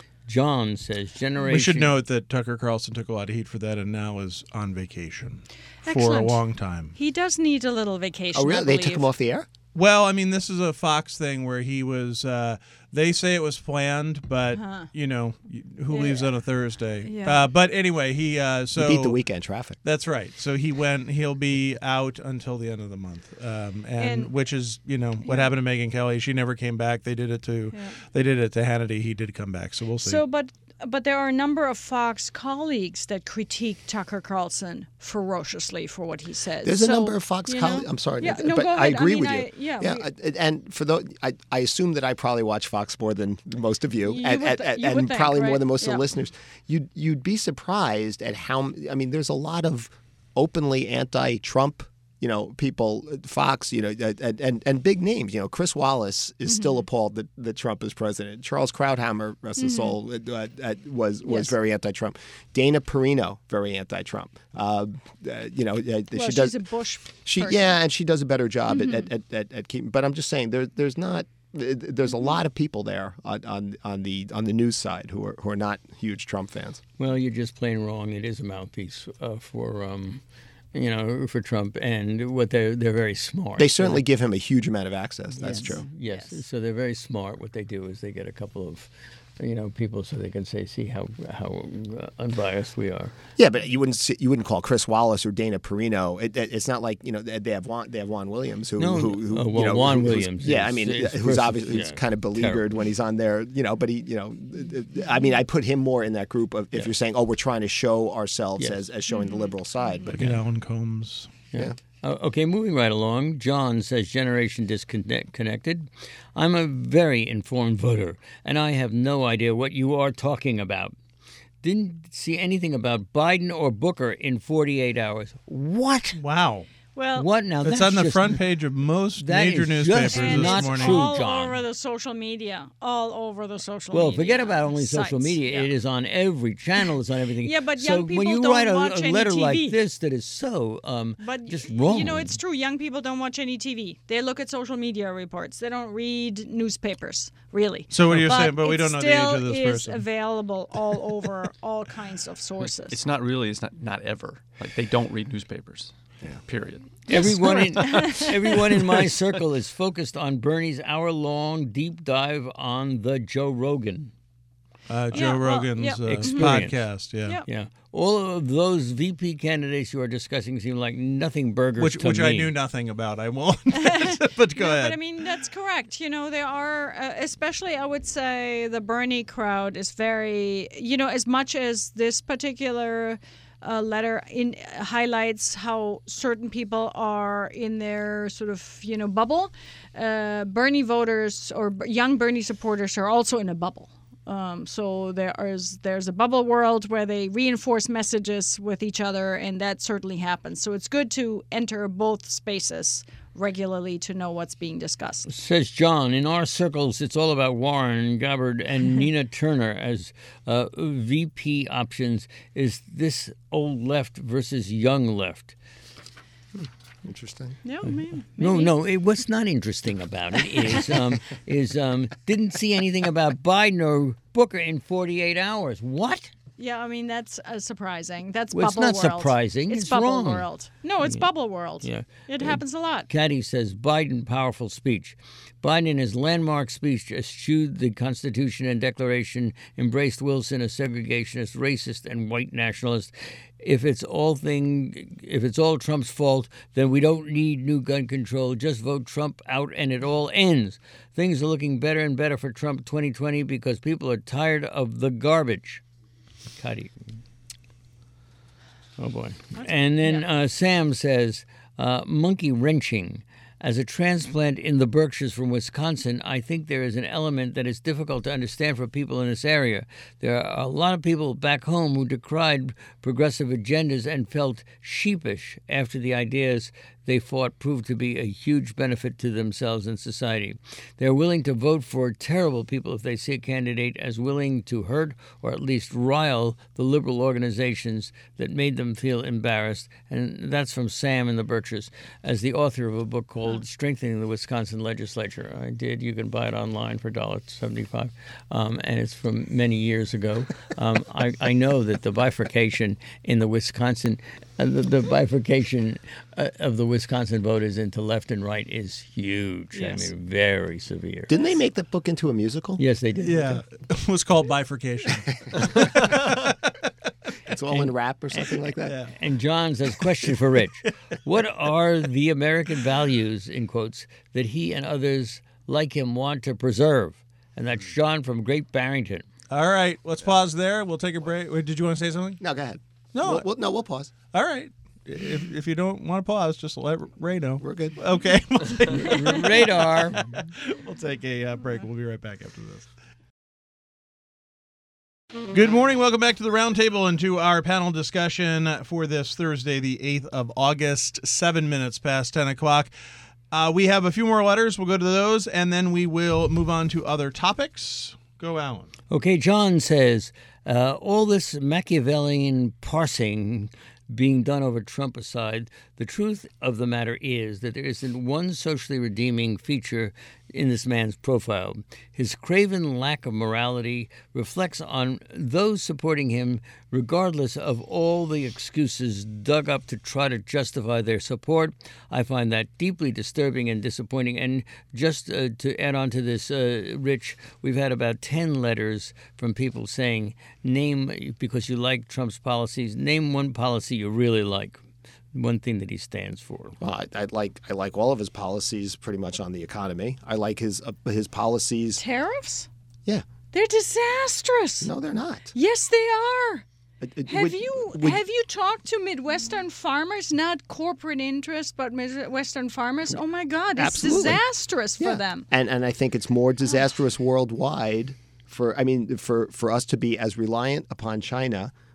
John says generation... We should note that Tucker Carlson took a lot of heat for that and now is on vacation Excellent. for a long time. He does need a little vacation. Oh, really? I They believe. took him off the air? Well, I mean, this is a Fox thing where he was, uh, they say it was planned, but, Uh-huh. you know, who leaves Yeah. on a Thursday? Yeah. Uh, but anyway, he, uh, so. He beat the weekend traffic. That's right. So he went, he'll be out until the end of the month. Um, and, And- which is, you know, what Yeah. happened to Megyn Kelly. She never came back. They did it to, Yeah. they did it to Hannity. He did come back. So we'll see. So, but but there are a number of Fox colleagues that critique Tucker Carlson ferociously for what he says. There's a So, number of Fox you know, colleagues. I'm sorry, Yeah, but no, go I ahead. agree mean, with I- you. yeah, yeah. we- I- and for those, I, I assume that I probably watch Fox more than most of you, You and, would and, th- and, you would and think, probably more right? than most of Yeah. the listeners. You'd you'd be surprised at how. I mean, there's a lot of openly anti-Trump, you know, people, Fox, you know, and and, and big names. You know, Chris Wallace is Mm-hmm. still appalled that, that Trump is president. Charles Krauthammer, rest his soul, uh, uh, was was Mm-hmm. Yes. very anti-Trump. Dana Perino, very anti-Trump. Uh, uh, you know, uh, Well, she she's does. a Bush She person. yeah, and she does a better job Mm-hmm. at, at, at, at keeping. But I'm just saying there there's not there's a lot of people there on, on on the on the news side who are who are not huge Trump fans. Well, you're just plain wrong. It is a mouthpiece uh, for, um, you know, for Trump, and what they're they're very smart. They certainly give him a huge amount of access. That's Yes. true. Yes. Yes. So they're very smart. What they do is they get a couple of, you know, people so they can say, see how how uh, unbiased we are. Yeah, but you wouldn't see, you wouldn't call Chris Wallace or Dana Perino. It, it, it's not like you know they have Juan, they have Juan Williams who No, who, who uh, well, you know Juan who's- Williams Yeah, is- I mean is who's first- obviously yeah, kind of beleaguered terrible. when he's on there. You know, but he you know I mean I put him more in that group of if Yeah. you're saying oh we're trying to show ourselves Yes. as, as showing the liberal side. But Look at Alan Combs. yeah. Uh, okay, moving right along. John says, generation disconnected. I'm a very informed voter, and I have no idea what you are talking about. Didn't see anything about Biden or Booker in forty-eight hours. What? Wow. Well, What now? It's that's on the just, front page of most that major is newspapers just and this not it's morning. true, all John. over the social media. All over the social Well, media. forget about only social sites. media. Yeah. It is on every channel. It's on everything. Yeah, but so young when people you don't write a, watch a any letter T V. like this that is so um, But just y- wrong. you know, it's true. Young people don't watch any T V. They look at social media reports. They don't read newspapers, really. So what are you but saying? But we it don't know the age still of this is person. available all over all kinds of sources. It's not really. It's not not ever. Like they don't read newspapers. Period. Everyone in everyone in my circle is focused on Bernie's hour-long deep dive on the Joe Rogan. Uh, Joe Yeah, well, Rogan's yeah. uh, Experience. podcast, yeah. Yeah. Yeah, all of those V P candidates you are discussing seem like nothing burgers Which to which me. I knew nothing about. I won't. But go No, ahead. But I mean, that's correct. You know, there are, uh, especially I would say the Bernie crowd is very, you know, as much as this particular uh, letter in highlights how certain people are in their sort of, you know, bubble, uh, Bernie voters or b- young Bernie supporters are also in a bubble. Um, so there is there's a bubble world where they reinforce messages with each other, and that certainly happens. So it's good to enter both spaces regularly to know what's being discussed. Says John, in our circles, it's all about Warren, Gabbard, and Nina Turner as uh, V P options. Is this old left versus young left? Interesting. Yeah, maybe. No, no. It, what's not interesting about it is um, is um, didn't see anything about Biden or Booker in forty-eight hours. What? Yeah, I mean that's uh, surprising. That's Well, it's bubble not world. surprising. It's, It's bubble wrong. world. No, it's bubble world. Yeah. It happens a lot. Caddy says Biden powerful speech. Biden in his landmark speech eschewed the Constitution and Declaration, embraced Wilson, a segregationist, racist, and white nationalist. If it's all thing, if it's all Trump's fault, then we don't need new gun control. Just vote Trump out, and it all ends. Things are looking better and better for Trump twenty twenty because people are tired of the garbage. Caddy. Oh boy. And then uh, Sam says, uh, monkey wrenching. As a transplant in the Berkshires from Wisconsin, I think there is an element that is difficult to understand for people in this area. There are a lot of people back home who decried progressive agendas and felt sheepish after the ideas they fought proved to be a huge benefit to themselves and society. They're willing to vote for terrible people if they see a candidate as willing to hurt or at least rile the liberal organizations that made them feel embarrassed. And that's from Sam in the Berkshires, as the author of a book called Strengthening the Wisconsin Legislature. I did. You can buy it online for one dollar seventy-five, um, and it's from many years ago. Um, I, I know that the bifurcation in the Wisconsin, uh, the, the bifurcation uh, of the Wisconsin voters into left and right is huge. Yes. I mean, very severe. Didn't they make that book into a musical? Yes, they did. Yeah, it was called Bifurcation. It's all in rap or something like that. Yeah. And John says, question for Rich. What are the American values, in quotes, that he and others like him want to preserve? And that's John from Great Barrington. All right, let's pause there. We'll take a break. Wait, did you want to say something? No, go ahead. No. We'll, we'll, no, we'll pause. All right. If, if you don't want to pause, just let Ray know. We're good. Okay. We'll take, Radar. we'll take a uh, break. We'll be right back after this. Good morning. Welcome back to the Roundtable and to our panel discussion for this Thursday, the eighth of August, seven minutes past ten o'clock. Uh, we have a few more letters. We'll go to those, and then we will move on to other topics. Go, Alan. Okay, John says, uh, all this Machiavellian parsing being done over Trump aside, the truth of the matter is that there isn't one socially redeeming feature in this man's profile. His craven lack of morality reflects on those supporting him, regardless of all the excuses dug up to try to justify their support. I find that deeply disturbing and disappointing. And just uh, to add on to this, uh, Rich, we've had about ten letters from people saying, name, because you like Trump's policies, name one policy you really like. One thing that he stands for. Well, I, I like I like all of his policies pretty much on the economy. I like his uh, his policies. Tariffs? Yeah. They're disastrous. No, they're not. Yes, they are. Uh, uh, Have would- you would- have you talked to Midwestern farmers, not corporate interests, but Midwestern farmers? Oh my God, it's Absolutely. disastrous for Yeah. them. And and I think it's more disastrous worldwide for I mean for for us to be as reliant upon China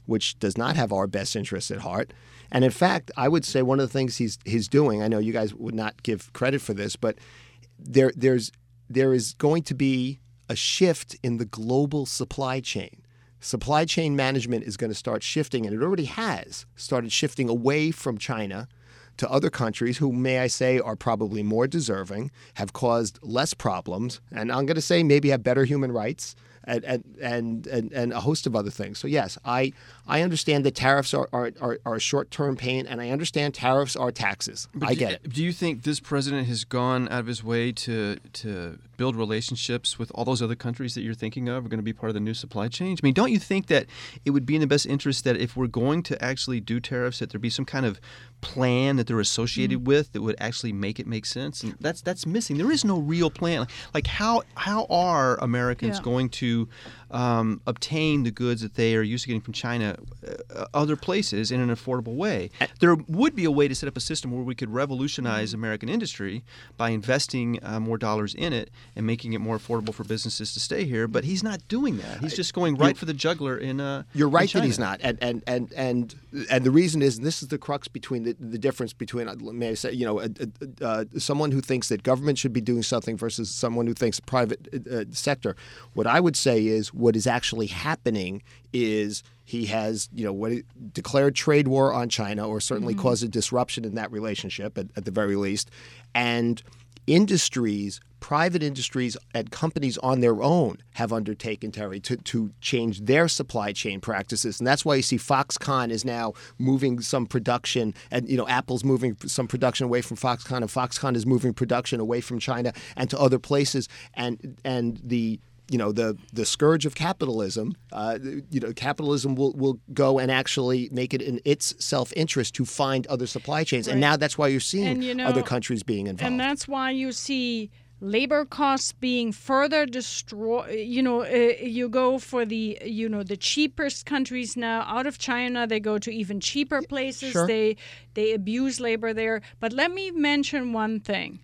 which does not have our best interests at heart. And in fact, I would say one of the things he's he's doing, I know you guys would not give credit for this, but there there's there is going to be a shift in the global supply chain. Supply chain management is going to start shifting, and it already has started shifting away from China to other countries who, may I say, are probably more deserving, have caused less problems, and I'm going to say maybe have better human rights, and and and, and, and a host of other things. So yes, I I understand that tariffs are are, are, are a short-term pain, and I understand tariffs are taxes. But I do, get it. Do you think this president has gone out of his way to to build relationships with all those other countries that you're thinking of are going to be part of the new supply chain? I mean, don't you think that it would be in the best interest that if we're going to actually do tariffs, that there be some kind of plan that they're associated mm-hmm. with that would actually make it make sense? And that's that's missing. There is no real plan. Like how how are Americans Yeah. going to um, obtain the goods that they are used to getting from China uh, other places in an affordable way? There would be a way to set up a system where we could revolutionize American industry by investing uh, more dollars in it and making it more affordable for businesses to stay here. But he's not doing that. He's just going right for the juggler in uh, You're in right that China. he's not, and and and and and the reason is, and this is the crux between the, the difference between, may I say, you know, a, a, uh, someone who thinks that government should be doing something versus someone who thinks private uh, sector. What I would say is, what is actually happening is he has, you know, what he declared trade war on China, or certainly mm-hmm. caused a disruption in that relationship at, at the very least, and industries, private industries and companies on their own have undertaken, Terry, to, to change their supply chain practices. And that's why you see Foxconn is now moving some production, and, you know, Apple's moving some production away from Foxconn, and Foxconn is moving production away from China and to other places. And and the you know, the the scourge of capitalism, uh, you know, capitalism will, will go and actually make it in its self-interest to find other supply chains. Right. And now that's why you're seeing And, you know, other countries being involved. And that's why you see labor costs being further destroyed. You know, uh, you go for the, you know, the cheapest countries now out of China. They go to even cheaper places. Sure. They they abuse labor there. But let me mention one thing.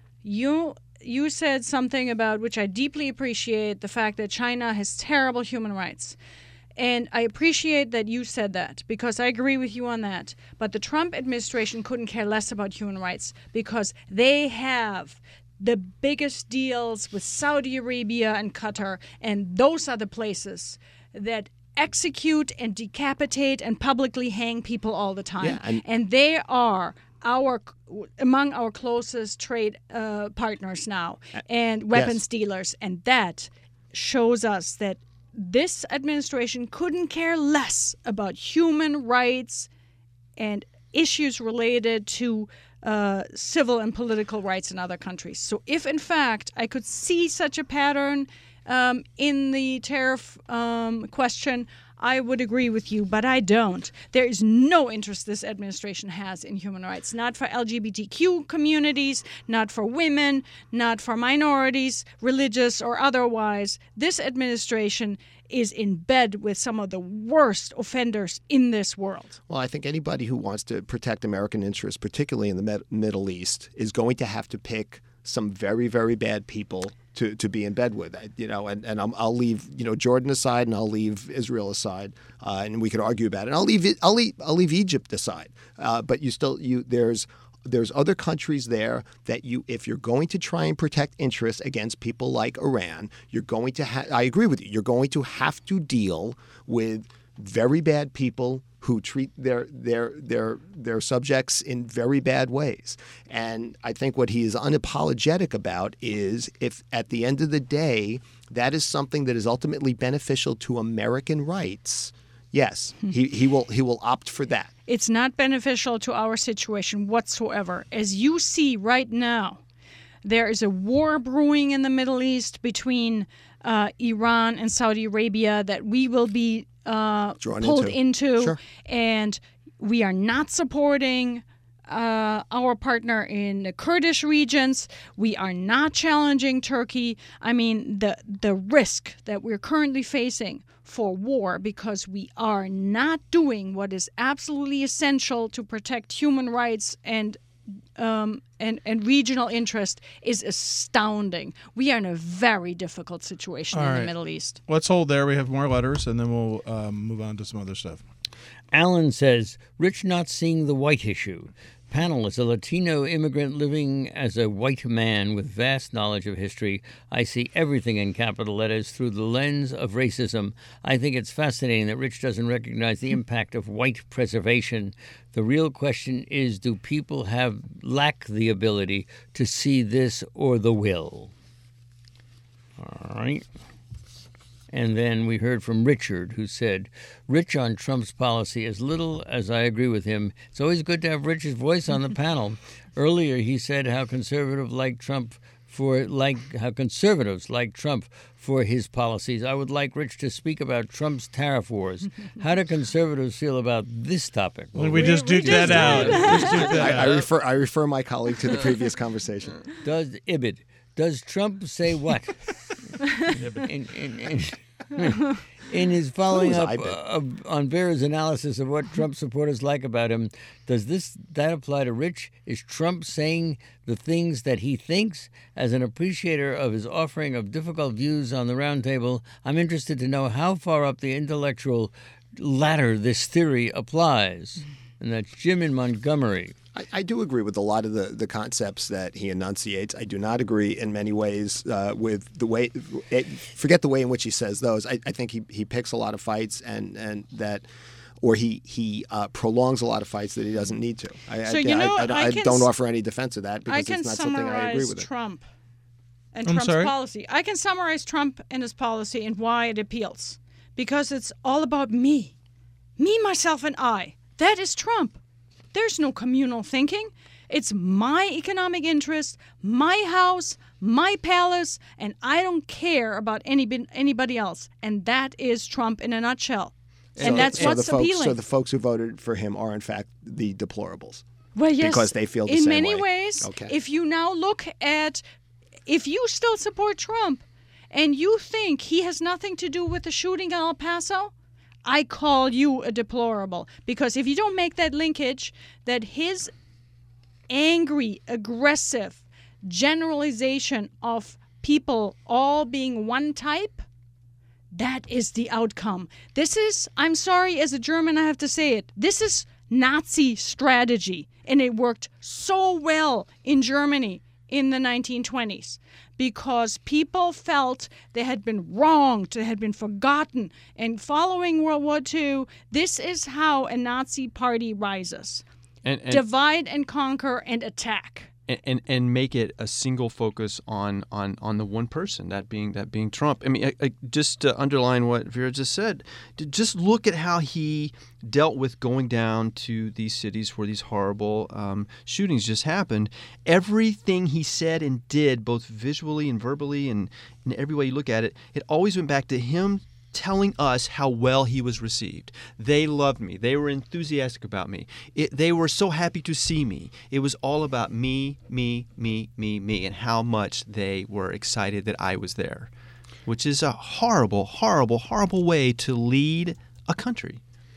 You you said something about, which I deeply appreciate, the fact that China has terrible human rights. And I appreciate that you said that, because I agree with you on that. But the Trump administration couldn't care less about human rights, because they have the biggest deals with Saudi Arabia and Qatar, and those are the places that execute and decapitate and publicly hang people all the time. Yeah, and- and they are our among our closest trade uh, partners now, and weapons Yes. dealers, and that shows us that this administration couldn't care less about human rights and issues related to uh, civil and political rights in other countries. So if, in fact, I could see such a pattern um, in the tariff um, question, I would agree with you, but I don't. There is no interest this administration has in human rights, not for L G B T Q communities, not for women, not for minorities, religious or otherwise. This administration is in bed with some of the worst offenders in this world. Well, I think anybody who wants to protect American interests, particularly in the Med- Middle East, is going to have to pick some very, very bad people to, to be in bed with. I- You know, and, and I'm, I'll leave, you know, Jordan aside, and I'll leave Israel aside, uh, and we could argue about it. And I'll leave it, I'll leave I'll leave Egypt aside. Uh, but you still you there's there's other countries there that you, if you're going to try and protect interests against people like Iran, you're going to ha- I agree with you. You're going to have to deal with very bad people who treat their their their their subjects in very bad ways. And I think what he is unapologetic about is, if at the end of the day that is something that is ultimately beneficial to American rights, yes, he, he will he will opt for that. It's not beneficial to our situation whatsoever. As you see right now, there is a war brewing in the Middle East between uh, Iran and Saudi Arabia that we will be uh, Drawn pulled into. into, Sure. and we are not supporting uh, our partner in the Kurdish regions. We are not challenging Turkey. I mean, the the risk that we're currently facing for war, because we are not doing what is absolutely essential to protect human rights and um, and, and regional interest is astounding. We are in a very difficult situation All in right. the Middle East. Let's hold there. We have more letters, and then we'll um, move on to some other stuff. Alan says, Rich not seeing the white issue. Panel, as a Latino immigrant living as a white man with vast knowledge of history, I see everything in capital letters through the lens of racism. I think it's fascinating that Rich doesn't recognize the impact of white preservation. The real question is, do people have lack the ability to see this or the will? All right. And then we heard from Richard, who said, Rich on Trump's policy, as little as I agree with him, it's always good to have Rich's voice on the panel. Earlier, he said how conservative like Trump for like how conservatives like Trump for his policies. I would like Rich to speak about Trump's tariff wars. How do conservatives feel about this topic? Well, we just duked that out. Just duked that I, I out. refer I refer my colleague to the previous conversation. Does Ibid? Does Trump say what? in, in, in, in his following So up was Ibid. uh, on Vera's analysis of what Trump supporters like about him, does this that apply to Rich? Is Trump saying the things that he thinks? As an appreciator of his offering of difficult views on the roundtable, I'm interested to know how far up the intellectual ladder this theory applies. And that's Jim in Montgomery. I, I do agree with a lot of the, the concepts that he enunciates. I do not agree in many ways uh, with the way, it, forget the way in which he says those. I, I think he, he picks a lot of fights and, and that, or he, he uh, prolongs a lot of fights that he doesn't need to. I, So, I, you know, I, I, I I can don't s- offer any defense of that because I can it's not something I agree summarize with. It. Trump and I'm Trump's sorry? policy. I can summarize Trump and his policy and why it appeals. Because it's all about me. Me, myself, and I. That is Trump. There's no communal thinking. It's my economic interest, my house, my palace, and I don't care about any, anybody else. And that is Trump in a nutshell. And So- that's so what's the folks, appealing. So the folks who voted for him are in fact the deplorables. Well, yes, because they feel the in same many way. ways. Okay. If you now look at, if you still support Trump, and you think he has nothing to do with the shooting in El Paso, I call you a deplorable. Because if you don't make that linkage, that his angry, aggressive generalization of people all being one type, that is the outcome. This is, I'm sorry, as a German, I have to say it, this is Nazi strategy. And it worked so well in Germany in the nineteen twenties because people felt they had been wronged, they had been forgotten. And following World War Two, this is how a Nazi party rises. And, and, Divide and conquer and attack. and, and and make it a single focus on on on the one person, that being that being Trump. I mean, I, I, just to underline what Vera just said, to just look at how he dealt with going down to these cities where these horrible um, shootings just happened. Everything he said and did, both visually and verbally, and in every way you look at it, it always went back to him telling us how well he was received. They loved me. They were enthusiastic about me. It, they were so happy to see me. It was all about me, me, me, me, me, and how much they were excited that I was there, which is a horrible, horrible, horrible way to lead a country.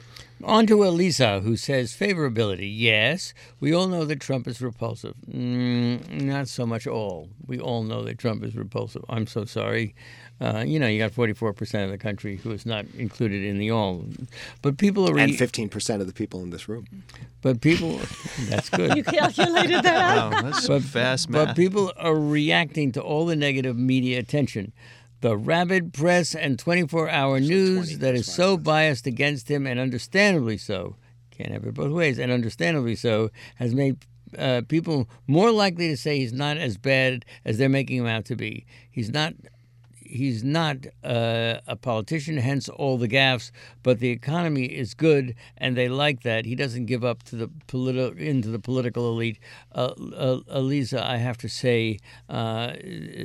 On to Elisa, who says favorability. Yes, we all know that Trump is repulsive. Mm, not so much all. We all know that Trump is repulsive. I'm so sorry. Uh, you know, you got forty-four percent of the country who is not included in the all. But people are... Re- And fifteen percent of the people in this room. But people... That's good. You calculated that out? Wow, that's some fast math. But people are reacting to all the negative media attention. The rabid press and twenty-four hour news that is so biased against him, and understandably so, can't have it both ways, and understandably so, has made uh, people more likely to say he's not as bad as they're making him out to be. He's not... He's not uh, a politician, hence all the gaffes, but the economy is good, and they like that. He doesn't give up to the politi- into the political elite. Uh, uh, Elisa, I have to say uh,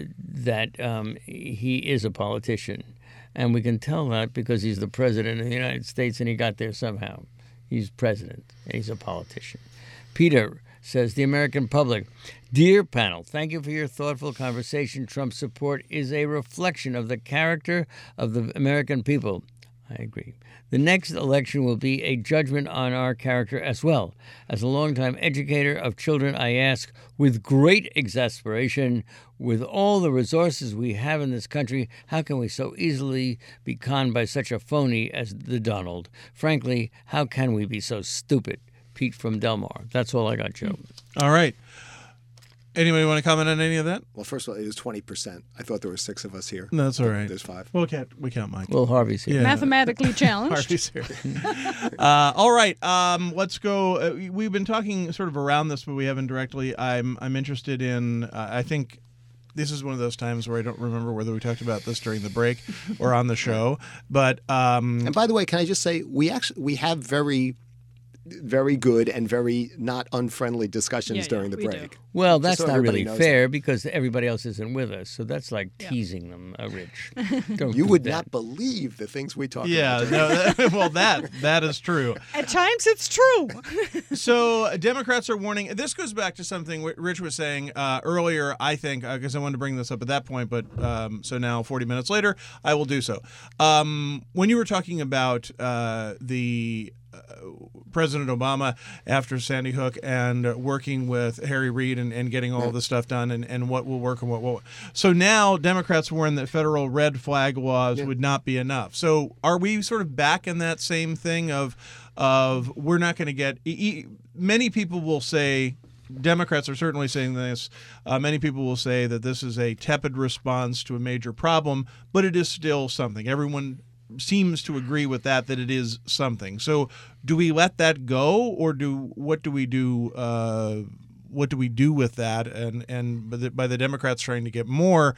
that um, he is a politician, and we can tell that because he's the president of the United States, and he got there somehow. He's president, and he's a politician. Peter says, the American public, dear panel, thank you for your thoughtful conversation. Trump's support is a reflection of the character of the American people. I agree. The next election will be a judgment on our character as well. As a longtime educator of children, I ask with great exasperation, with all the resources we have in this country, how can we so easily be conned by such a phony as the Donald? Frankly, how can we be so stupid? Pete from Del Mar. That's all I got, Joe. All right. Anybody want to comment on any of that? Well, first of all, it was twenty percent. I thought there were six of us here. That's all right. There's five. Well, we can't, we count Mike. Well, Harvey's here. Yeah. Mathematically challenged. Harvey's here. uh, all right. Um, let's go. Uh, we've been talking sort of around this, but we haven't directly. I'm I'm interested in. Uh, I think this is one of those times where I don't remember whether we talked about this during the break or on the show. But um, and by the way, can I just say we actually we have very. very good and very not unfriendly discussions Yeah, yeah, during the we do. break. Well, Just that's so not everybody really knows fair because everybody else isn't with us. So that's like Yeah. teasing them, uh, Rich. Don't You do would that. not believe the things we talk yeah. about. No, that, well, that that is true. At times it's true. So Democrats are warning. This goes back to something Rich was saying uh, earlier, I think, because I wanted to bring this up at that point. But um, so now, forty minutes later, I will do so. Um, when you were talking about uh, the uh, President Obama after Sandy Hook and working with Harry Reid and, and getting all this stuff done and, and what will work and what won't. So now Democrats warn that federal red flag laws Yeah. would not be enough. So are we sort of back in that same thing of of we're not going to get e- e- many people will say Democrats are certainly saying this. Uh, many people will say that this is a tepid response to a major problem, but it is still something. Everyone seems to agree with that, that it is something. So do we let that go, or do what do we do? Uh, what do we do with that? And and by the, by the Democrats trying to get more,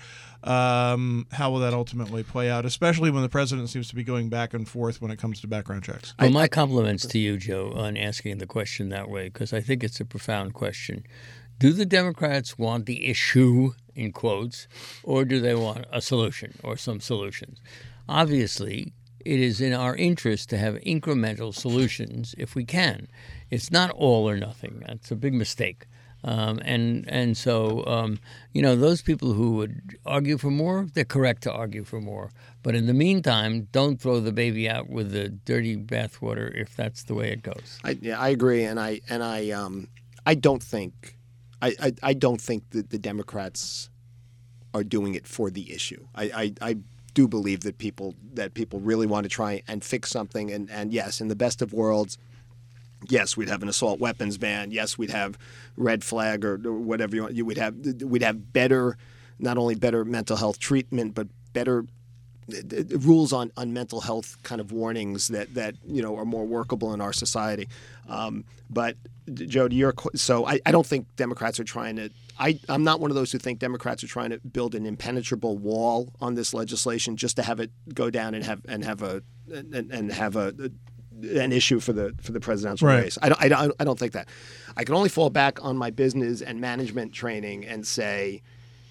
um, how will that ultimately play out? Especially when the president seems to be going back and forth when it comes to background checks. Well, my compliments to you, Joe, on asking the question that way, because I think it's a profound question. Do the Democrats want the issue, in quotes, or do they want a solution or some solutions? Obviously, it is in our interest to have incremental solutions if we can. It's not all or nothing. That's a big mistake. Um, and and so, um, you know, those people who would argue for more, they're correct to argue for more. But in the meantime, don't throw the baby out with the dirty bathwater if that's the way it goes. I, yeah, I agree, and I and I um I don't think I, I, I don't think that the Democrats are doing it for the issue. I, I, I do believe that people that people really want to try and fix something, and, and yes, in the best of worlds, yes, we'd have an assault weapons ban. Yes, we'd have red flag or, or whatever you want. You would have we'd have better, not only better mental health treatment, but better uh, rules on, on mental health kind of warnings that, that you know are more workable in our society. Um, but Joe, to your so I, I don't think Democrats are trying to. I, I'm not one of those who think Democrats are trying to build an impenetrable wall on this legislation just to have it go down and have and have a and, and have a, a an issue for the for the presidential Right. race. I don't, I don't I don't think that. I can only fall back on my business and management training and say,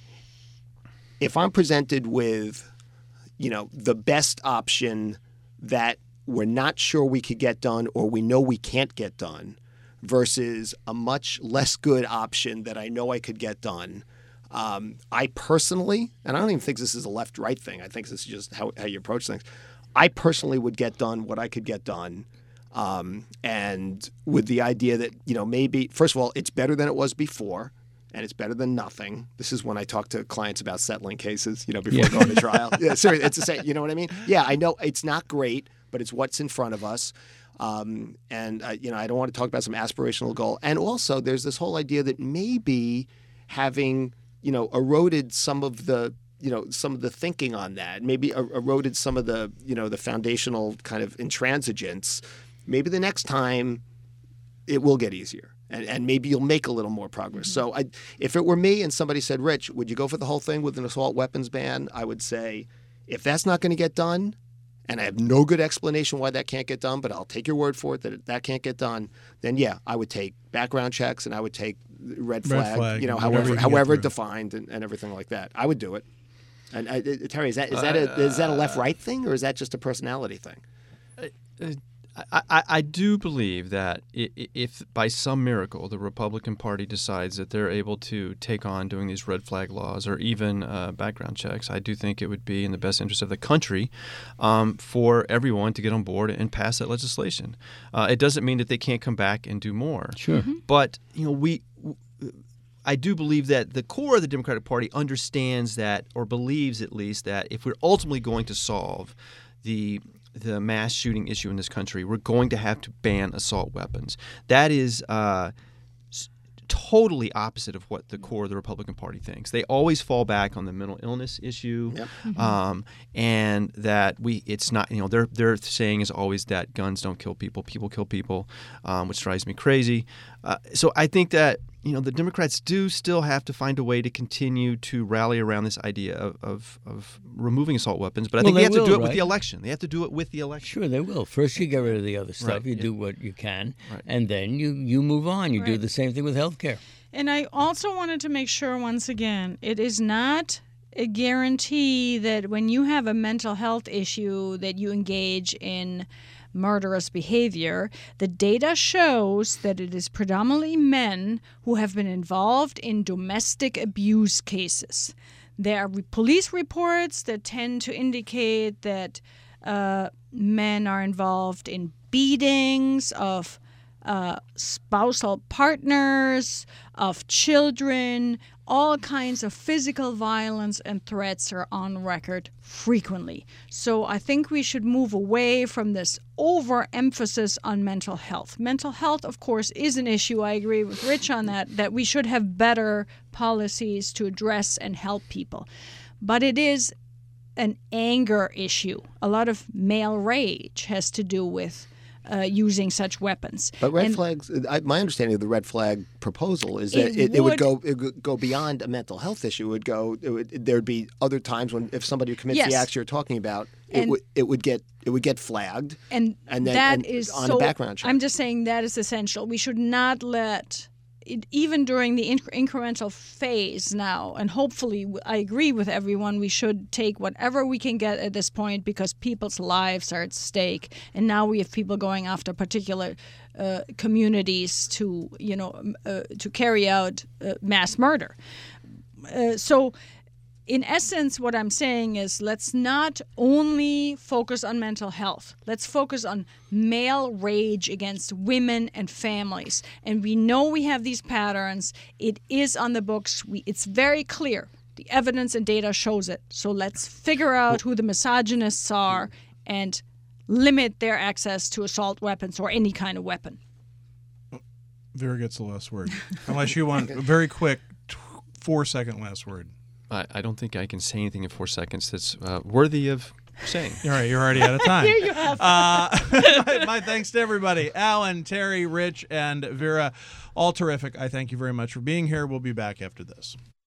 if I'm presented with, you know, the best option that we're not sure we could get done or we know we can't get done, versus a much less good option that I know I could get done. Um, I personally, and I don't even think this is a left-right thing. I think this is just how, how you approach things. I personally would get done what I could get done, um, and with the idea that, you know, maybe, first of all, it's better than it was before, and it's better than nothing. This is when I talk to clients about settling cases, you know, before Yeah. going to trial. Yeah, seriously, it's the same. You know what I mean? Yeah, I know it's not great, but it's what's in front of us. Um, and, uh, you know, I don't want to talk about some aspirational goal. And also there's this whole idea that maybe having, you know, eroded some of the, you know, some of the thinking on that, maybe er- eroded some of the, you know, the foundational kind of intransigence, maybe the next time it will get easier. And, and maybe you'll make a little more progress. So I, if it were me and somebody said, Rich, would you go for the whole thing with an assault weapons ban? I would say, if that's not going to get done, and I have no good explanation why that can't get done, but I'll take your word for it that that can't get done, then yeah, I would take background checks and I would take red flag, Red flag, you know, whatever however you can however get through. defined and, and everything like that. I would do it. And I, Terry, is that is that a is that a left right thing or is that just a personality thing? Uh, I, I, I do believe that if by some miracle the Republican Party decides that they're able to take on doing these red flag laws or even uh, background checks, I do think it would be in the best interest of the country um, for everyone to get on board and pass that legislation. Uh, it doesn't mean that they can't come back and do more. Sure. Mm-hmm. But, you know, we... I do believe that the core of the Democratic Party understands that, or believes at least, that if we're ultimately going to solve the the mass shooting issue in this country, we're going to have to ban assault weapons. That is uh, totally opposite of what the core of the Republican Party thinks. They always fall back on the mental illness issue, Yep. Mm-hmm. um, and that we it's not, you know, their their saying is always that guns don't kill people, people kill people, um, which drives me crazy. Uh, so I think that, you know, the Democrats do still have to find a way to continue to rally around this idea of, of, of removing assault weapons. But I Well, think they, they have to will, do it with right? the election. They have to do it with the election. Sure, they will. First, you get rid of the other stuff. Right, You yeah. do what you can, Right. and then you, you move on. You do Right. the same thing with health care. And I also wanted to make sure, once again, it is not a guarantee that when you have a mental health issue that you engage in murderous behavior. The data shows that it is predominantly men who have been involved in domestic abuse cases. There are re- police reports that tend to indicate that uh, men are involved in beatings of uh, spousal partners, of children. All kinds of physical violence and threats are on record frequently. So I think we should move away from this overemphasis on mental health. Mental health, of course, is an issue. I agree with Rich on that, that we should have better policies to address and help people. But it is an anger issue. A lot of male rage has to do with Uh, using such weapons. But red And flags, I, my understanding of the red flag proposal is It that it, it would would- go it would go beyond a mental health issue. It would go. It would, there'd be other times when if somebody commits Yes. the acts you're talking about, it And- would it would get it would get flagged. And, And then- that and is on a so. background check. I'm just saying that is essential. We should not let it, even during the inc- incremental phase now, and hopefully, I agree with everyone. We should take whatever we can get at this point because people's lives are at stake, and now we have people going after particular uh, communities to, you know, um, uh, to carry out uh, mass murder. Uh, so. In essence, what I'm saying is let's not only focus on mental health. Let's focus on male rage against women and families. And we know we have these patterns. It is on the books. We, it's very clear. The evidence and data shows it. So let's figure out who the misogynists are and limit their access to assault weapons or any kind of weapon. Vera gets the last word. Unless you want a very quick t- four-second last word. I, I don't think I can say anything in four seconds that's uh, worthy of saying. All right, you're already out of time. Here you have. Uh, my, my thanks to everybody. Alan, Terry, Rich, and Vera. All terrific. I thank you very much for being here. We'll be back after this.